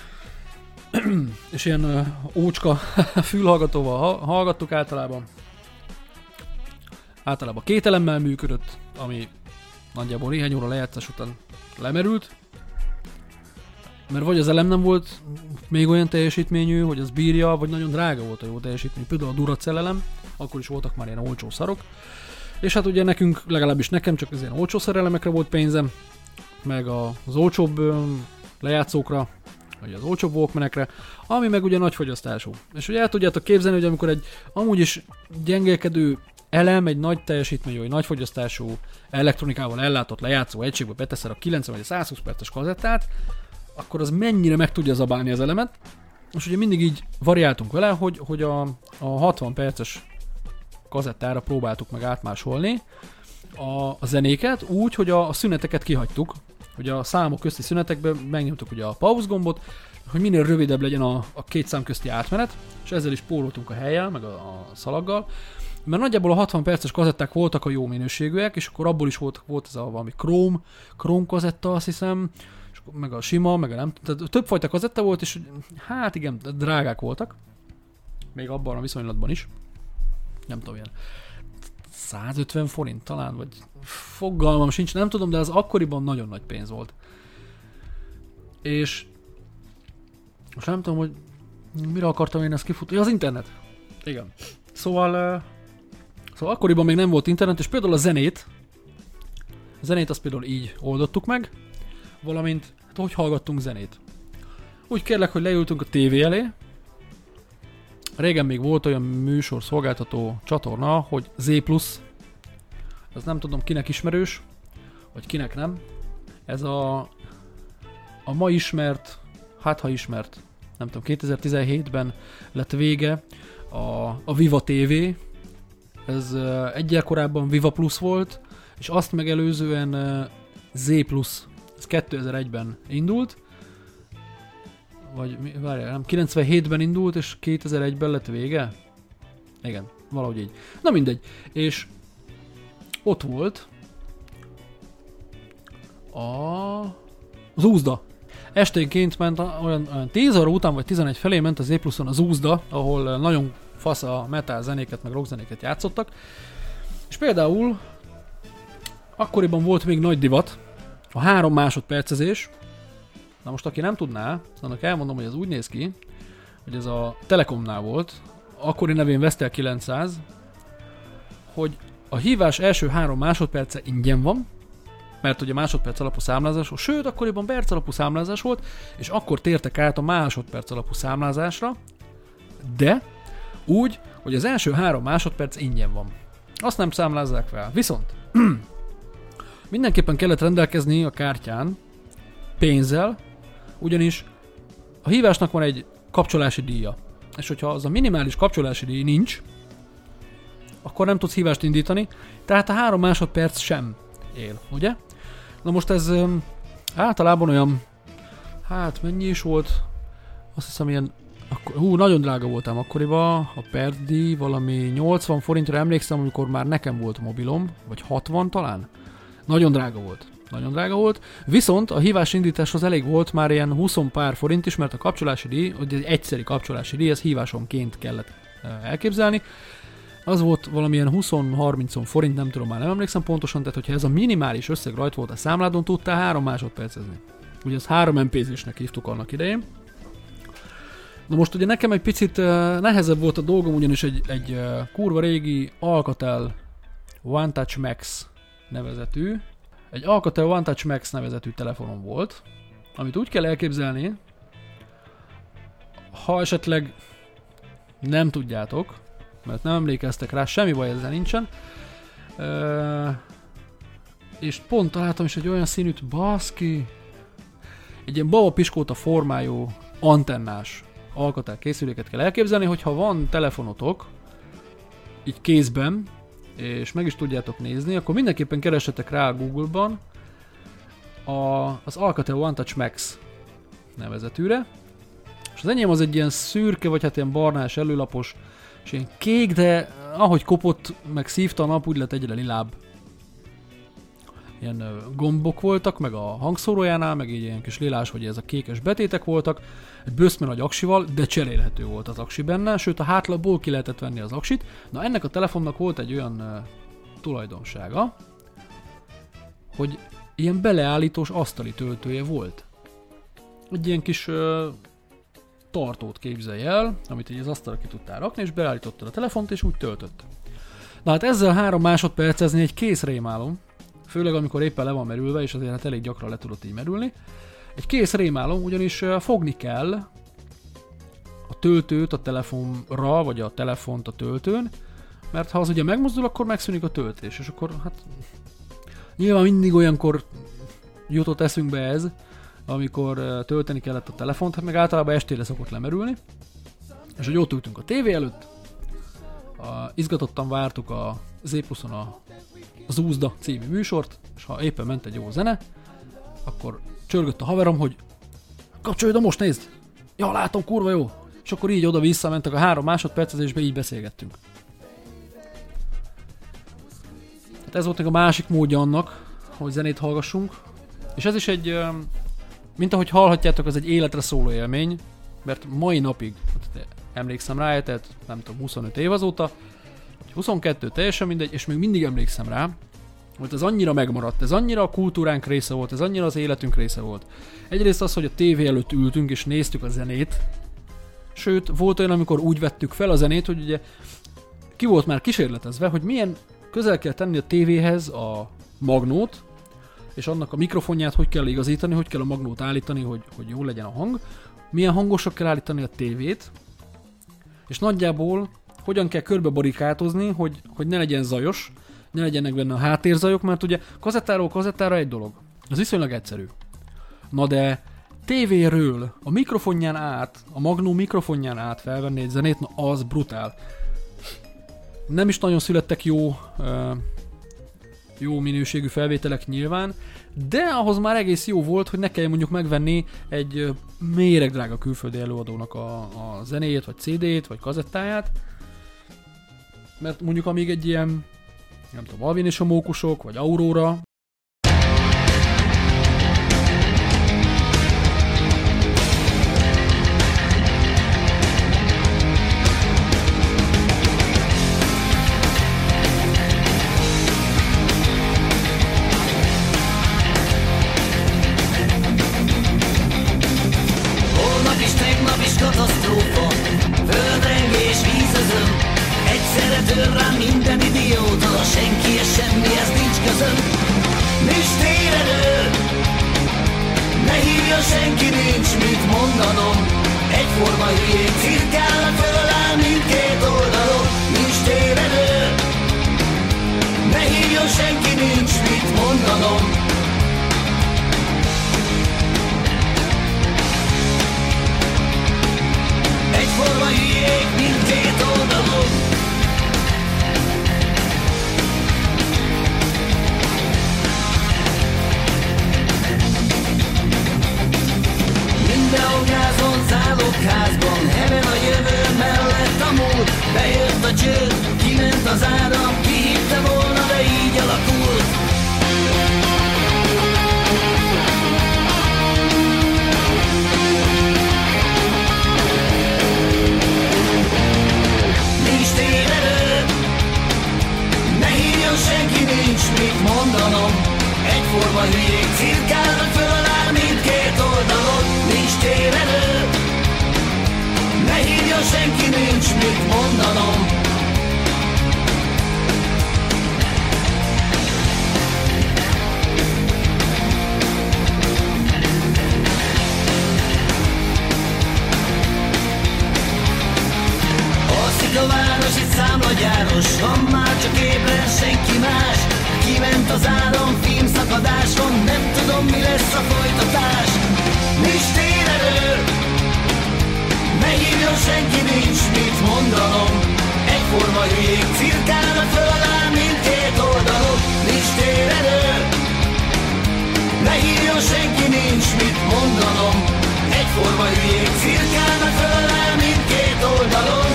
és ilyen ócska fülhallgatóval hallgattuk általában. Általában 2 elemmel működött, ami nagyjából néhány óra lejátszás után lemerült. Mert vagy az elem nem volt még olyan teljesítményű, hogy az bírja, vagy nagyon drága volt a jó teljesítmény. Például a Duracell elem, akkor is voltak már ilyen olcsó szarok. És hát ugye nekünk, legalábbis nekem csak az ilyen olcsó szerelemekre volt pénzem, meg az olcsóbb lejátszókra, vagy az olcsóbb Walkmanekre, ami meg ugye nagy fogyasztású. És ugye el tudjátok képzelni, hogy amikor egy amúgy is gyengélkedő elem, egy nagy teljesítményű, egy nagy fogyasztású elektronikával ellátott lejátszó egységbe beteszel a 90 vagy a 120 perces kazettát, akkor az mennyire meg tudja zabálni az elemet. És ugye mindig így variáltunk vele, hogy a 60 perces kazettára próbáltuk meg átmásolni a zenéket úgy, hogy a szüneteket kihagytuk. Ugye a számok közti szünetekben megnyomtuk ugye a pause gombot, hogy minél rövidebb legyen a 2 szám közti átmenet, és ezzel is póroltunk a hellyel, meg a szalaggal. Mert nagyjából a 60 perces kazetták voltak a jó minőségűek, és akkor abból is volt ez a valami Chrome kazetta, azt hiszem, és meg a sima, meg a nem, tehát többfajta kazetta volt, és hát igen, drágák voltak. Még abban a viszonylatban is. Nem tudom, ilyen 150 forint talán, vagy fogalmam sincs, nem tudom, de az akkoriban nagyon nagy pénz volt. És most nem tudom, hogy mire akartam én ezt kifutni. Az internet. Igen. Szóval akkoriban még nem volt internet, és például a zenét azt például így oldottuk meg, valamint, hát hogy hallgattunk zenét. Úgy kérlek, hogy leültünk a tévé elé, régen még volt olyan műsor szolgáltató csatorna, hogy Z+. Ez nem tudom kinek ismerős, vagy kinek nem. Ez a ma ismert, hát ha ismert, nem tudom, 2017-ben lett vége a Viva TV. Ez egyel korábban Viva Plus volt, és azt megelőzően Z+. Ez 2001-ben indult, vagy várjál, nem, 97-ben indult, és 2001-ben lett vége? Igen, valahogy így. Na mindegy. És ott volt az úzda. Esténként ment, olyan 10 óra után, vagy 11 felé ment az Z+-on az úzda, ahol nagyon fasz a metal zenéket, meg rock zenéket játszottak. És például akkoriban volt még nagy divat a 3 másodpercezés. Na most aki nem tudná, annak elmondom, hogy ez úgy néz ki, hogy ez a Telekomnál volt, akkori nevén Vestel 900, hogy a hívás első 3 másodperce ingyen van, mert ugye másodperc alapú számlázás volt, sőt, akkoriban perc alapú számlázás volt, és akkor tértek át a másodperc alapú számlázásra, de úgy, hogy az első 3 másodperc ingyen van. Azt nem számlázzák fel. Viszont mindenképpen kellett rendelkezni a kártyán pénzzel, ugyanis a hívásnak van egy kapcsolási díja. És hogyha az a minimális kapcsolási díj nincs, akkor nem tudsz hívást indítani, tehát a 3 másodperc sem él, ugye? Na most ez általában olyan, hát mennyi is volt? Azt hiszem ilyen, nagyon drága voltam akkoriban, a percdíj valami 80 forintra emlékszem, amikor már nekem volt mobilom, vagy 60 talán. Nagyon drága volt. Nagyon drága volt, viszont a hívás indításhoz elég volt már ilyen 20 pár forint is, mert a kapcsolási díj, hogy egy egyszeri kapcsolási díj, ez hívásonként kellett elképzelni. Az volt valamilyen 20-30 forint, nem tudom, már nem emlékszem pontosan, tehát hogyha ez a minimális összeg rajt volt a számládon, tudtál 3 másodpercezni. Ugye ezt 3 MP-zésnek hívtuk annak idején. Na most ugye nekem egy picit nehezebb volt a dolgom, ugyanis egy kurva régi Alcatel One Touch Max nevezetű, telefonom volt, amit úgy kell elképzelni, ha esetleg nem tudjátok, mert nem emlékeztek rá, semmi baj ezzel nincsen, és pont találtam is egy olyan színűt, baszki, egy ilyen babapiskóta formájú antennás Alcatel készüléket kell elképzelni, hogyha van telefonotok, így kézben, és meg is tudjátok nézni, akkor mindenképpen keressetek rá a Google-ban az Alcatel One Touch Max nevezetűre, és az enyém az egy ilyen szürke, vagy hát ilyen barnás előlapos, és ilyen kék, de ahogy kopott, meg szívta a nap, úgy lett egyre lilább. Ilyen gombok voltak, meg a hangszórójánál, meg így ilyen kis lilás, vagy ez a kékes betétek voltak, egy böszme nagy aksival, de cserélhető volt az aksi benne, sőt a hátlapból ki lehetett venni az aksit. Na ennek a telefonnak volt egy olyan tulajdonsága, hogy ilyen beleállítós asztali töltője volt. Egy ilyen kis tartót képzelj el, amit így az asztalra ki tudtál rakni, és beállítottad a telefont, és úgy töltött. Na hát ezzel 3 másodpercezni egy kész rémálom, főleg amikor éppen le van merülve, és azért hát elég gyakran le tudott így merülni. Egy kész rémálom, ugyanis fogni kell a töltőt a telefonra, vagy a telefont a töltőn, mert ha az ugye megmozdul, akkor megszűnik a töltés, és akkor hát nyilván mindig olyankor jutott eszünkbe ez, amikor tölteni kellett a telefont, hát meg általában estére szokott lemerülni, és hogy ott ültünk a tévé előtt, izgatottan vártuk a Z+-on az Úzda című műsort, és ha éppen ment egy jó zene, akkor csörgött a haverom, hogy kapcsolj, most nézd! Ja, látom, kurva jó! És akkor így oda-vissza mentek a 3 másodpercezésbe, így beszélgettünk. Hát ez volt még a másik módja annak, hogy zenét hallgassunk. És ez is egy, mint ahogy hallhatjátok, ez egy életre szóló élmény, mert mai napig, hát emlékszem rá, tehát nem tudom, 25 év azóta, vagy 22, teljesen mindegy, és még mindig emlékszem rá, hogy ez annyira megmaradt, ez annyira a kultúránk része volt, ez annyira az életünk része volt. Egyrészt az, hogy a tévé előtt ültünk és néztük a zenét, sőt, volt olyan, amikor úgy vettük fel a zenét, hogy ugye ki volt már kísérletezve, hogy milyen közel kell tenni a tévéhez a magnót, és annak a mikrofonját hogy kell igazítani, hogy kell a magnót állítani, hogy jó legyen a hang, milyen hangosak kell állítani a tévét, és nagyjából hogyan kell körbebarikátozni, hogy ne legyen zajos, ne legyenek benne a háttérzajok, mert ugye kazettáról kazettára egy dolog. Ez viszonylag egyszerű. Na de tévéről a mikrofonján át, a Magnum mikrofonján át felvenni egy zenét, na az brutál. Nem is nagyon születtek jó minőségű felvételek nyilván, de ahhoz már egész jó volt, hogy ne kelljen mondjuk megvenni egy méregdrága külföldi előadónak a zenéjét, vagy CD-t, vagy kazettáját. Mert mondjuk amíg egy ilyen, nem tudom, Alvin és a Mókusok, vagy Aurora, katasztrófa, földrengés, vízözöm. Egyszerre tör rám minden idióta, senkihez semmihez nincs közöm. Mistéredő, ne hívja senki, nincs mit mondanom. Egyforma hülyék cirkálnak föláll mindkét oldalon. Mistéredő, ne hívja senki, nincs mit mondanom. Egyforma hülyék mindkét oldalon. Mindenhol gázon, zálogházban, heven a jövő mellett a múlt. Bejött a csőd, kiment az áram, ki hitte volna, de így alakult. Senki nincs mit mondanom. Egyforma hülyék cirkálnak föl alá mindkét oldalon. Nincs tévedő, ne hívja senki, nincs mit mondanom. A város itt számlagyáros, van már csak ébren senki más. Kiment az áram filmszakadáson, nem tudom mi lesz a folytatás. Nincs térerő, ne hívjon senki, nincs mit mondanom. Egyforma hülyék cirkálnak föl alá mindkét oldalon. Nincs térerő, ne hívjon senki, nincs mit mondanom. Egyforma hülyék cirkálnak föl alá mindkét oldalon.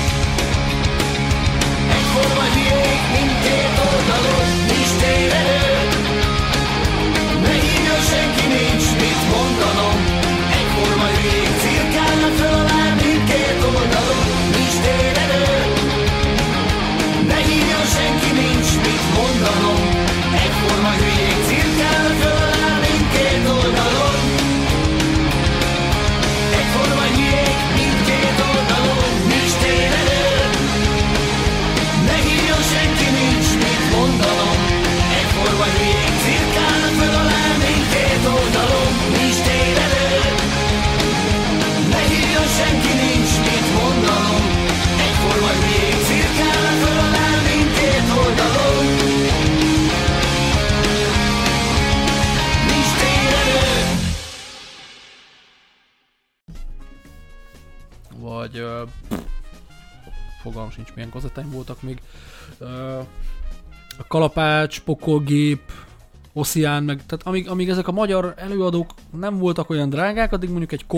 Egyforma hülyék mindkét oldalon. Nincs térerő, ne hívjon senki, nincs mit mondanom. Egyforma hülyék cirkálnak föl alá mindkét oldalon. Nincs térerő, ne hívjon senki, nincs mit mondanom. Egyforma hülyék cirkálnak föl alá mindkét oldalon. Egyforma hülyék mindkét oldalon. Nincs térerő, ne hívjon senki, nincs mit mondanom. Egyforma hülyék cirkálnak föl alá mindkét oldalon. Nincs térerő, ne hívjon senki, nincs mit mondanom. Egyforma hülyék cirkálnak föl alá mindkét oldalon. Nincs térerő. vagy fogalmam sincs milyen kazettáim voltak még. A Kalapács, Pokolgép, Oszián, meg, tehát amíg ezek a magyar előadók nem voltak olyan drágák, addig mondjuk egy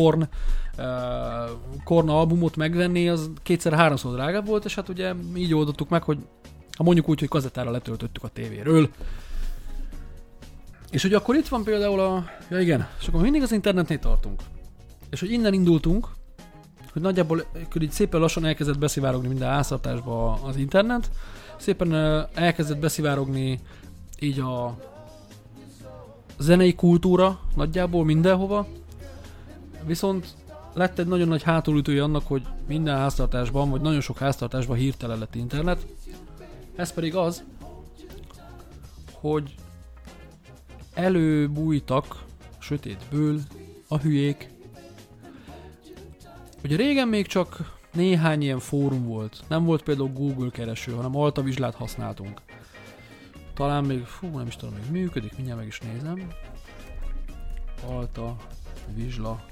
Korn albumot megvenni, az 2-3-szor drágább volt, és hát ugye így oldottuk meg, hogy mondjuk úgy, hogy kazettára letöltöttük a tévéről. És hogy akkor itt van például ja igen, és akkor mindig az internetnél tartunk. És hogy innen indultunk, hogy nagyjából így szépen lassan elkezdett beszivárogni minden háztartásba az internet, szépen elkezdett beszivárogni így a zenei kultúra nagyjából mindenhova, viszont lett egy nagyon nagy hátulütője annak, hogy minden háztartásban, vagy nagyon sok háztartásban hirtelen lett internet. Ez pedig az, hogy előbújtak sötétből a hülyék. Ugye régen még csak néhány ilyen fórum volt. Nem volt például Google kereső, hanem Altavizslát használtunk. Talán még, nem is tudom, még működik, mindjárt meg is nézem. Altavizsla.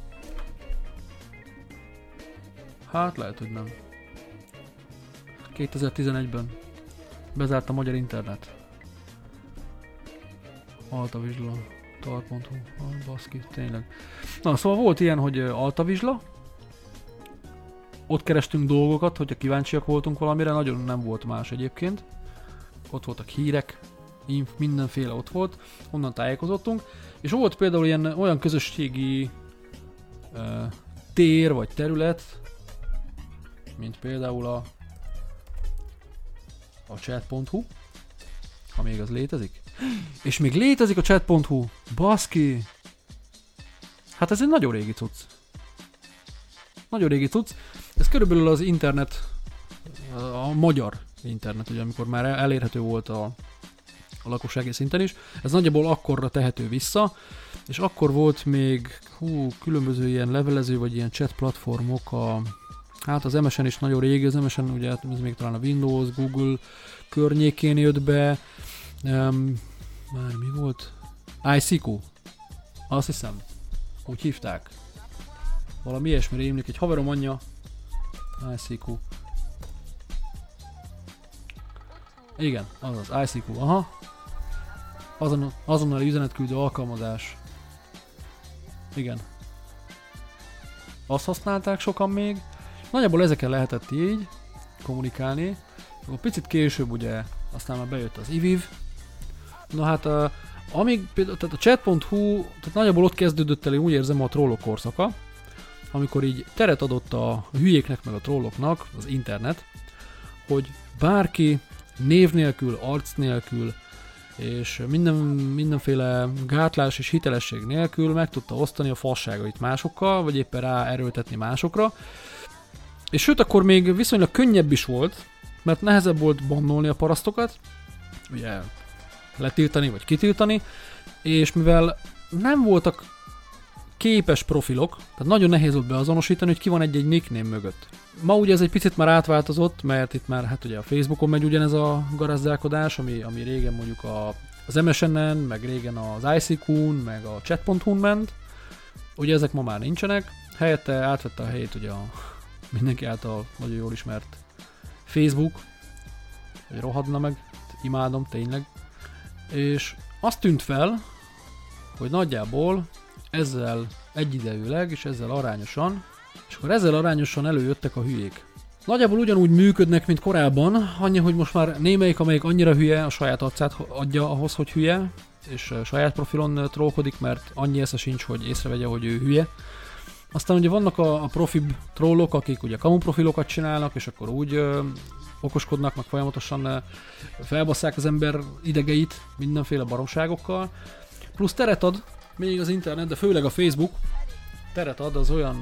Hát lehet, hogy nem. 2011-ben bezárt a magyar internet. Altavizsla. Tar.hu. Baszki, tényleg. Na, szóval volt ilyen, hogy Altavizsla. Ott kerestünk dolgokat, hogyha kíváncsiak voltunk valamire, nagyon nem volt más egyébként. Ott voltak hírek, mindenféle ott volt, onnan tájékozottunk. És volt például olyan közösségi tér vagy terület, mint például a chat.hu, ha még az létezik. És még létezik a chat.hu. Baszki! Hát ez egy nagyon régi cucc. Nagyon régi cucc. Ez körülbelül az internet, a magyar internet, ugye, amikor már elérhető volt a lakossági szinten is. Ez nagyjából akkorra tehető vissza, és akkor volt még különböző ilyen levelező, vagy ilyen chat platformok, hát az MSN is nagyon régi, az MSN ugye ez még talán a Windows, Google környékén jött be. Már mi volt? ICQ. Azt hiszem. Úgy hívták. Valami ilyesmire émlik, egy haverom anyja. ICQ. Igen, azaz, ICQ, aha. Azonnali üzenetküldő alkalmazás. Igen. Azt használták sokan még. Nagyjából ezeken lehetett így kommunikálni. Akkor picit később ugye, aztán már bejött az IVIV. Na hát, tehát a chat.hu, tehát nagyjából ott kezdődött el, én úgy érzem, a trollok korszaka, amikor így teret adott a hülyéknek meg a trolloknak az internet, hogy bárki név nélkül, arc nélkül és mindenféle gátlás és hitelesség nélkül meg tudta osztani a fasságait másokkal, vagy éppen ráerőltetni másokra. És sőt, akkor még viszonylag könnyebb is volt, mert nehezebb volt bannolni a parasztokat, ugye letiltani vagy kitiltani, és mivel nem voltak képes profilok, tehát nagyon nehéz volt beazonosítani, hogy ki van egy nickname mögött. Ma ugye ez egy picit már átváltozott, mert itt már hát ugye a Facebookon megy ugyanez a garázdálkodás, ami régen mondjuk az MSN-en, meg régen az ICQ-n, meg a chat.hu-n ment. Ugye ezek ma már nincsenek, helyette átvette a helyét ugye a mindenki által nagyon jól ismert Facebook, hogy rohadna meg, imádom tényleg. És azt tűnt fel, hogy nagyjából ezzel egyidejűleg és ezzel arányosan, és akkor ezzel arányosan előjöttek a hülyék. Nagyjából ugyanúgy működnek, mint korábban, annyi, hogy most már némelyik, amelyik annyira hülye, a saját arcát adja ahhoz, hogy hülye, és a saját profilon trollkodik, mert annyi esze sincs, hogy észrevegye, hogy ő hülye. Aztán ugye vannak a profibb trollok, akik ugye kamu profilokat csinálnak, és akkor úgy okoskodnak, meg folyamatosan felbasszák az ember idegeit mindenféle baromságokkal. Plusz teret ad még az internet, de főleg a Facebook teret ad az olyan,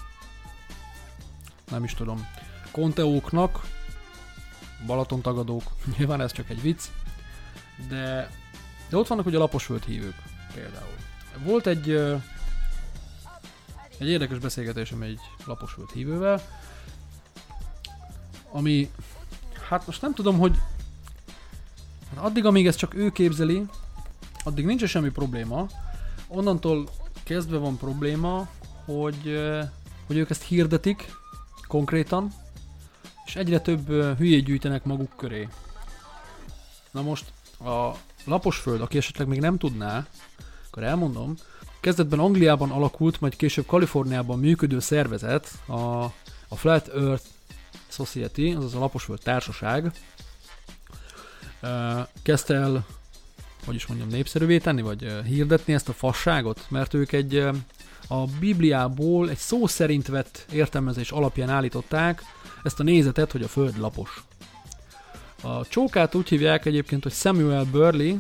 nem is tudom, konteóknak, Balatontagadók, nyilván ez csak egy vicc, de ott vannak ugye laposföld hívők például. Volt egy érdekes beszélgetésem egy laposföld hívővel, ami, hát most nem tudom, hogy addig, amíg ezt csak ő képzeli, addig nincs semmi probléma. Onnantól kezdve van probléma, hogy ők ezt hirdetik konkrétan, és egyre több hülyét gyűjtenek maguk köré. Na most a laposföld, aki esetleg még nem tudná, akkor elmondom, kezdetben Angliában alakult, majd később Kaliforniában működő szervezet, a Flat Earth Society, azaz a laposföld társaság, kezdte el, hogy is mondjam, népszerűvé tenni, vagy hirdetni ezt a fasságot, mert ők a Bibliából egy szó szerint vett értelmezés alapján állították ezt a nézetet, hogy a föld lapos. A csókát úgy hívják egyébként, hogy Samuel Burley,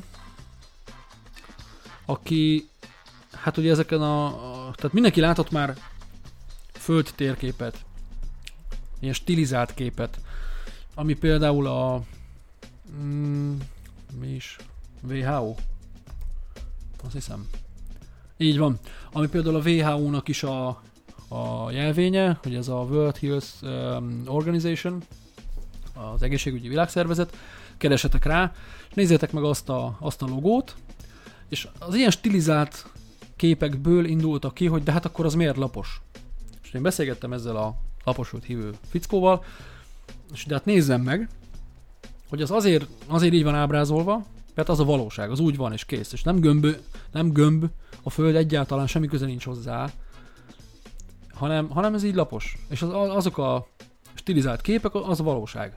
aki, hát ugye ezeken tehát mindenki látott már föld térképet, ilyen stilizált képet, ami például mi is? WHO? Azt hiszem. Így van. Ami például a WHO-nak is a a jelvénye, hogy ez a World Health Organization, az egészségügyi világszervezet, keresetek rá, és nézzétek meg azt a logót, és az ilyen stilizált képekből indultak ki, hogy de hát akkor az miért lapos. És én beszélgettem ezzel a laposult hívő fickóval, és de hát nézzem meg, hogy az azért így van ábrázolva, mert az a valóság, az úgy van és kész, és nem gömb, a föld egyáltalán semmi köze nincs hozzá, hanem ez így lapos. És azok a stilizált képek, az a valóság.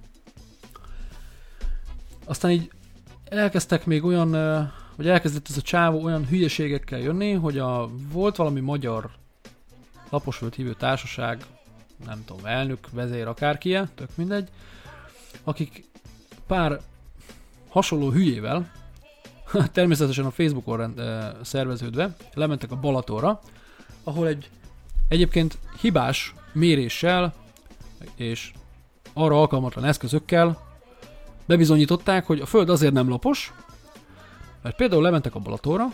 Aztán így elkezdtek még olyan, vagy elkezdett ez a csávó olyan hülyeségekkel jönni, hogy volt valami magyar laposföld hívő társaság, nem tudom, elnök, vezér, akárkie, tök mindegy, akik pár hasonló hülyével, természetesen a Facebookon szerveződve, lementek a Balatonra, ahol egyébként hibás méréssel és arra alkalmatlan eszközökkel bebizonyították, hogy a Föld azért nem lapos, mert például lementek a Balatonra,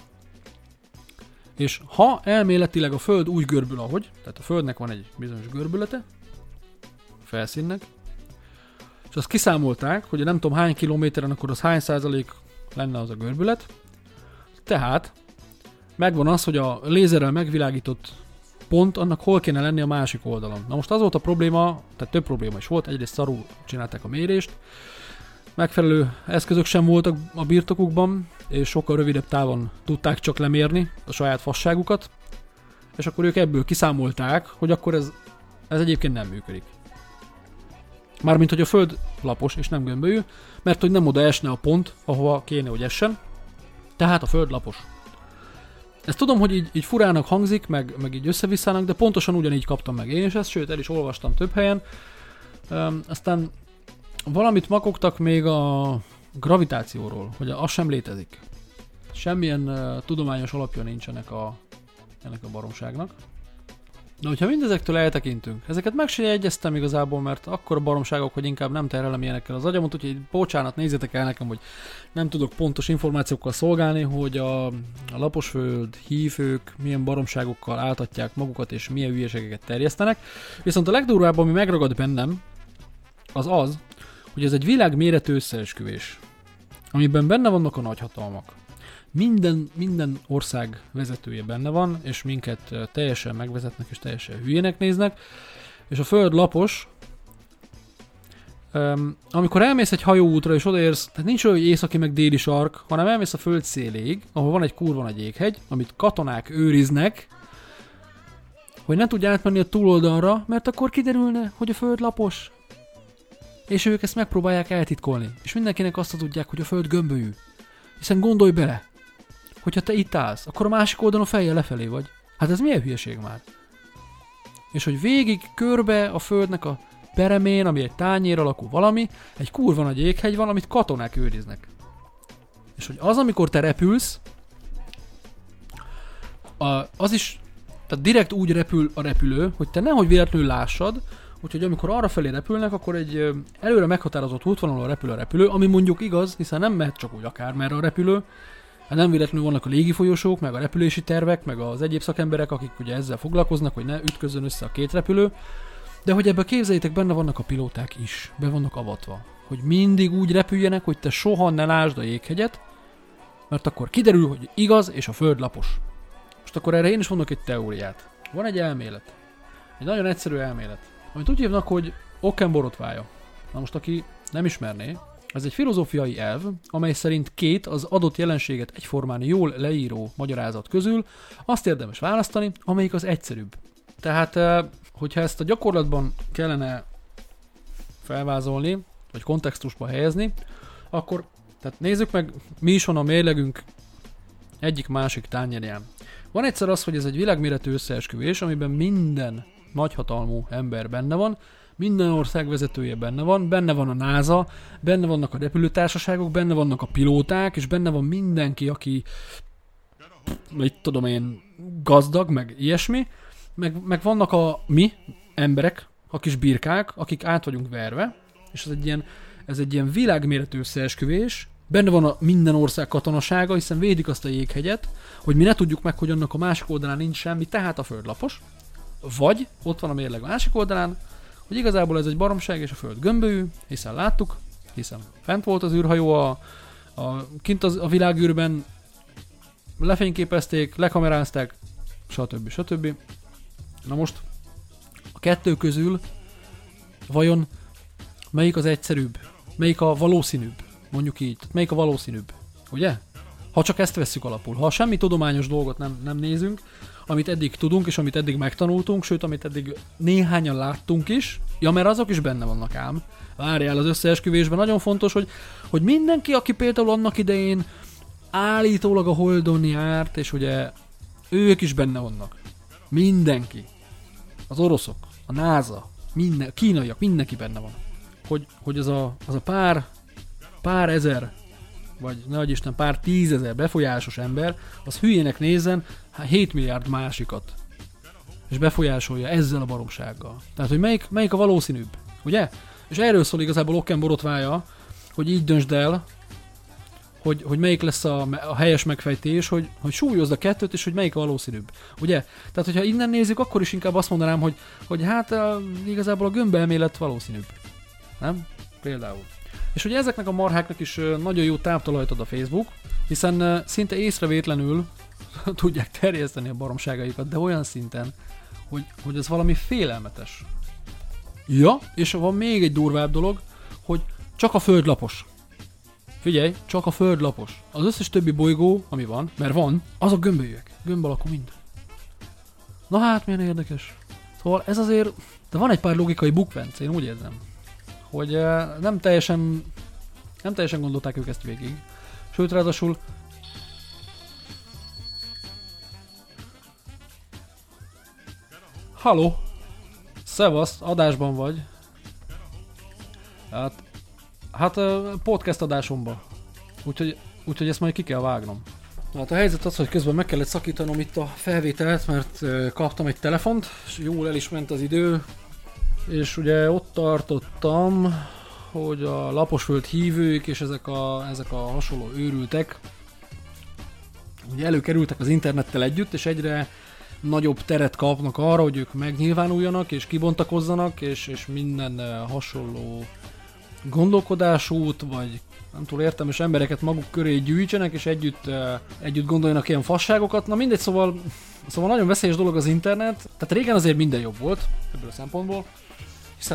és ha elméletileg a Föld úgy görbül, ahogy, tehát a Földnek van egy bizonyos görbülete, a felszínnek, és azt kiszámolták, hogy nem tudom hány kilométeren, akkor az hány százalék lenne az a görbület, tehát megvan az, hogy a lézerrel megvilágított pont, annak hol kéne lenni a másik oldalon. Na most az volt a probléma, tehát több probléma is volt, egyrészt szarul csinálták a mérést, megfelelő eszközök sem voltak a birtokukban, és sokkal rövidebb távon tudták csak lemérni a saját fasságukat, és akkor ők ebből kiszámolták, hogy akkor ez egyébként nem működik. Mármint, hogy a Föld lapos és nem gömbölyű, mert hogy nem oda esne a pont, ahova kéne, hogy essen, tehát a Föld lapos. Ezt tudom, hogy így furának hangzik, meg így összevisszának, de pontosan ugyanígy kaptam meg én is ezt, sőt el is olvastam több helyen. Aztán valamit makogtak még a gravitációról, hogy az sem létezik. Semmilyen tudományos alapja nincs ennek a baromságnak. De hogyha mindezektől eltekintünk, ezeket meg se jegyeztem igazából, mert akkora baromságok, hogy inkább nem terhelem ilyenekkel az agyamot, úgyhogy bocsánat, nézzétek el nekem, hogy nem tudok pontos információkkal szolgálni, hogy a laposföld hívők milyen baromságokkal áltatják magukat és milyen hülyeségeket terjesztenek. Viszont a legdurvább, ami megragad bennem, az, hogy ez egy világméretű összeesküvés, amiben benne vannak a nagyhatalmak. Minden ország vezetője benne van, és minket teljesen megvezetnek, és teljesen hülyének néznek, és a Föld lapos. Amikor elmész egy hajóútra, és odaérsz, tehát nincs olyan, hogy északi meg déli sark, hanem elmész a Föld széléig, ahol van egy kurva nagy jéghegy, amit katonák őriznek, hogy ne tudj átmenni a túloldalra, mert akkor kiderülne, hogy a Föld lapos. És ők ezt megpróbálják eltitkolni, és mindenkinek azt tudják, hogy a Föld gömbölyű. Hiszen gondolj bele, hogyha te itt állsz, akkor a másik oldalon fejjel lefelé vagy. Hát ez milyen hülyeség már? És hogy végig körbe a Földnek a peremén, ami egy tányér alakú valami, egy kurva nagy jéghegy van, amit katonák őriznek. És hogy az, amikor te repülsz, az is, tehát direkt úgy repül a repülő, hogy te nehogy véletlenül lássad, úgyhogy amikor arra felé repülnek, akkor egy előre meghatározott útvonalon repül a repülő, ami mondjuk igaz, hiszen nem mehet csak úgy akármerre a repülő. Hát nem véletlenül vannak a légifolyosók, meg a repülési tervek, meg az egyéb szakemberek, akik ugye ezzel foglalkoznak, hogy ne ütközzön össze a két repülő. De hogy ebben képzeljétek, benne vannak a pilóták is, be vannak avatva. Hogy mindig úgy repüljenek, hogy te soha ne lásd a jéghegyet, mert akkor kiderül, hogy igaz, és a Föld lapos. Most akkor erre én is mondok egy teóriát. Van egy elmélet. Egy nagyon egyszerű elmélet. Amit úgy hívnak, hogy Occam borotvája. Na most aki nem ismerné, ez egy filozófiai elv, amely szerint két az adott jelenséget egyformán jól leíró magyarázat közül azt érdemes választani, amelyik az egyszerűbb. Tehát, hogyha ezt a gyakorlatban kellene felvázolni, vagy kontextusba helyezni, akkor tehát nézzük meg, mi is van a mérlegünk egyik-másik tányérján. Van egyszer az, hogy ez egy világméretű összeesküvés, amiben minden nagyhatalmú ember benne van, minden ország vezetője benne van a NASA, benne vannak a repülőtársaságok, benne vannak a pilóták, és benne van mindenki, aki mit tudom én, gazdag, meg ilyesmi, meg vannak a mi emberek, a kis birkák, akik át vagyunk verve, és ez egy ilyen világméretű összeesküvés, benne van a minden ország katonasága, hiszen védik azt a jéghegyet, hogy mi ne tudjuk meg, hogy annak a másik oldalán nincs semmi, tehát a Föld lapos. Vagy ott van a mérleg másik oldalán, hogy igazából ez egy baromság és a Föld gömbölyű, hiszen láttuk, hiszen fent volt az űrhajó kint a világűrben, lefényképezték, lekamerázták, stb. Na most a kettő közül vajon melyik az egyszerűbb? Melyik a valószínűbb? Mondjuk így. Melyik a valószínűbb? Ugye? Ha csak ezt vesszük alapul. Ha semmi tudományos dolgot nem nézünk, amit eddig tudunk, és amit eddig megtanultunk, sőt, amit eddig néhányan láttunk is, ja, mert azok is benne vannak ám. Várjál, az összeesküvésben nagyon fontos, hogy mindenki, aki például annak idején állítólag a Holdon járt, és ugye ők is benne vannak. Mindenki. Az oroszok, a NASA, a kínaiak, mindenki benne van. Hogy az a pár ezer, vagy nehogy Isten, pár tízezer befolyásos ember, az hülyének nézzen 7 milliárd másikat. És befolyásolja ezzel a baromsággal. Tehát, hogy melyik a valószínűbb, ugye? És erről szól igazából Okken borotvája, hogy így döntsd el, hogy melyik lesz a helyes megfejtés, hogy súlyozd a kettőt, és hogy melyik a valószínűbb. Ugye? Tehát, hogyha innen nézzük, akkor is inkább azt mondanám, hogy hát igazából a gömbelmélet valószínűbb. Nem? Például. És ugye ezeknek a marháknak is nagyon jó táptalajt ad a Facebook, hiszen szinte észrevétlenül tudják terjeszteni a baromságaikat, de olyan szinten, hogy ez valami félelmetes. Ja, és van még egy durvább dolog, hogy csak a Föld lapos. Figyelj, csak a Föld lapos. Az összes többi bolygó, ami van, mert van, azok gömbölyűek. Gömb alakú mind. Na hát, milyen érdekes. Szóval ez azért, de van egy pár logikai bukvenc, én úgy érzem, hogy nem teljesen gondolták ők ezt végig. Sőt, ráadásul Halló! Szevasz, adásban vagy. Hát podcast adásomban. Úgyhogy ezt majd ki kell vágnom. Hát a helyzet az, hogy közben meg kellett szakítanom itt a felvételt, mert kaptam egy telefont, és jól el is ment az idő. És ugye ott tartottam, hogy a laposföld hívők és ezek a hasonló őrültek ugye előkerültek az internettel együtt, és egyre nagyobb teret kapnak arra, hogy ők megnyilvánuljanak és kibontakozzanak, és minden hasonló gondolkodásút, vagy nem túl értelmes embereket maguk köré gyűjtsenek, és együtt gondoljanak ilyen fasságokat. Na mindegy, szóval nagyon veszélyes dolog az internet. Tehát régen azért minden jobb volt, ebből a szempontból, hiszen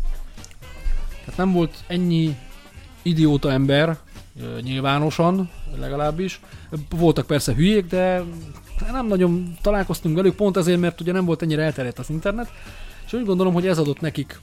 nem volt ennyi idióta ember, nyilvánosan legalábbis. Voltak persze hülyék, de nem nagyon találkoztunk velük, pont ezért, mert ugye nem volt ennyire elterjedt az internet, és úgy gondolom, hogy ez adott nekik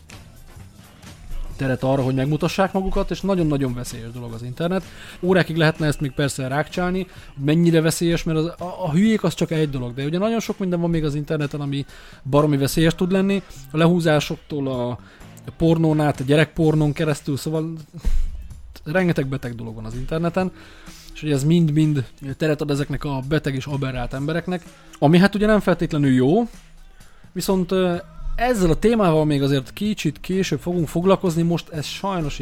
teret arra, hogy megmutassák magukat, és nagyon-nagyon veszélyes dolog az internet. Órákig lehetne ezt még persze rákcsálni, mennyire veszélyes, mert a hülyék az csak egy dolog, de ugye nagyon sok minden van még az interneten, ami baromi veszélyes tud lenni, a lehúzásoktól a pornón át, a gyerekpornón keresztül, szóval rengeteg beteg dolog van az interneten, és ugye ez mind-mind teret ad ezeknek a beteg és aberrált embereknek, ami hát ugye nem feltétlenül jó, viszont ezzel a témával még azért kicsit később fogunk foglalkozni, most ez sajnos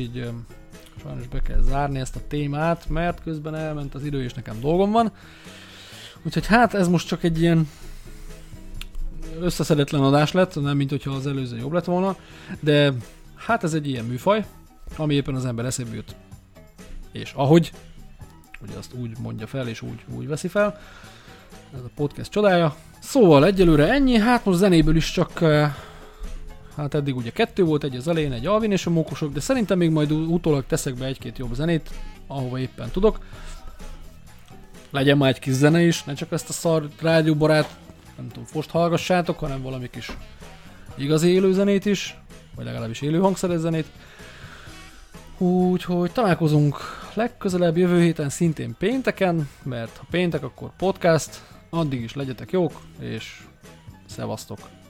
be kell zárni ezt a témát, mert közben elment az idő és nekem dolgom van, úgyhogy hát ez most csak egy ilyen összeszedetlen adás lett, nem mint hogyha az előző jobb lett volna, de hát ez egy ilyen műfaj, ami éppen az ember eszébe jut. És ahogy, ugye azt úgy mondja fel, és úgy veszi fel. Ez a podcast csodája. Szóval egyelőre ennyi, hát most zenéből is csak, hát eddig ugye 2 volt, egy az elején, egy Alvin és a Mókusok, de szerintem még majd utólag teszek be 1-2 jobb zenét, ahova éppen tudok. Legyen már egy kis zene is, ne csak ezt a szar rádióbarát, nem tudom, fost hallgassátok, hanem valami kis igazi élő zenét is, vagy legalábbis élő hangszeres zenét. Úgyhogy találkozunk legközelebb jövő héten, szintén pénteken, mert ha péntek, akkor podcast. Addig is legyetek jók, és szevasztok!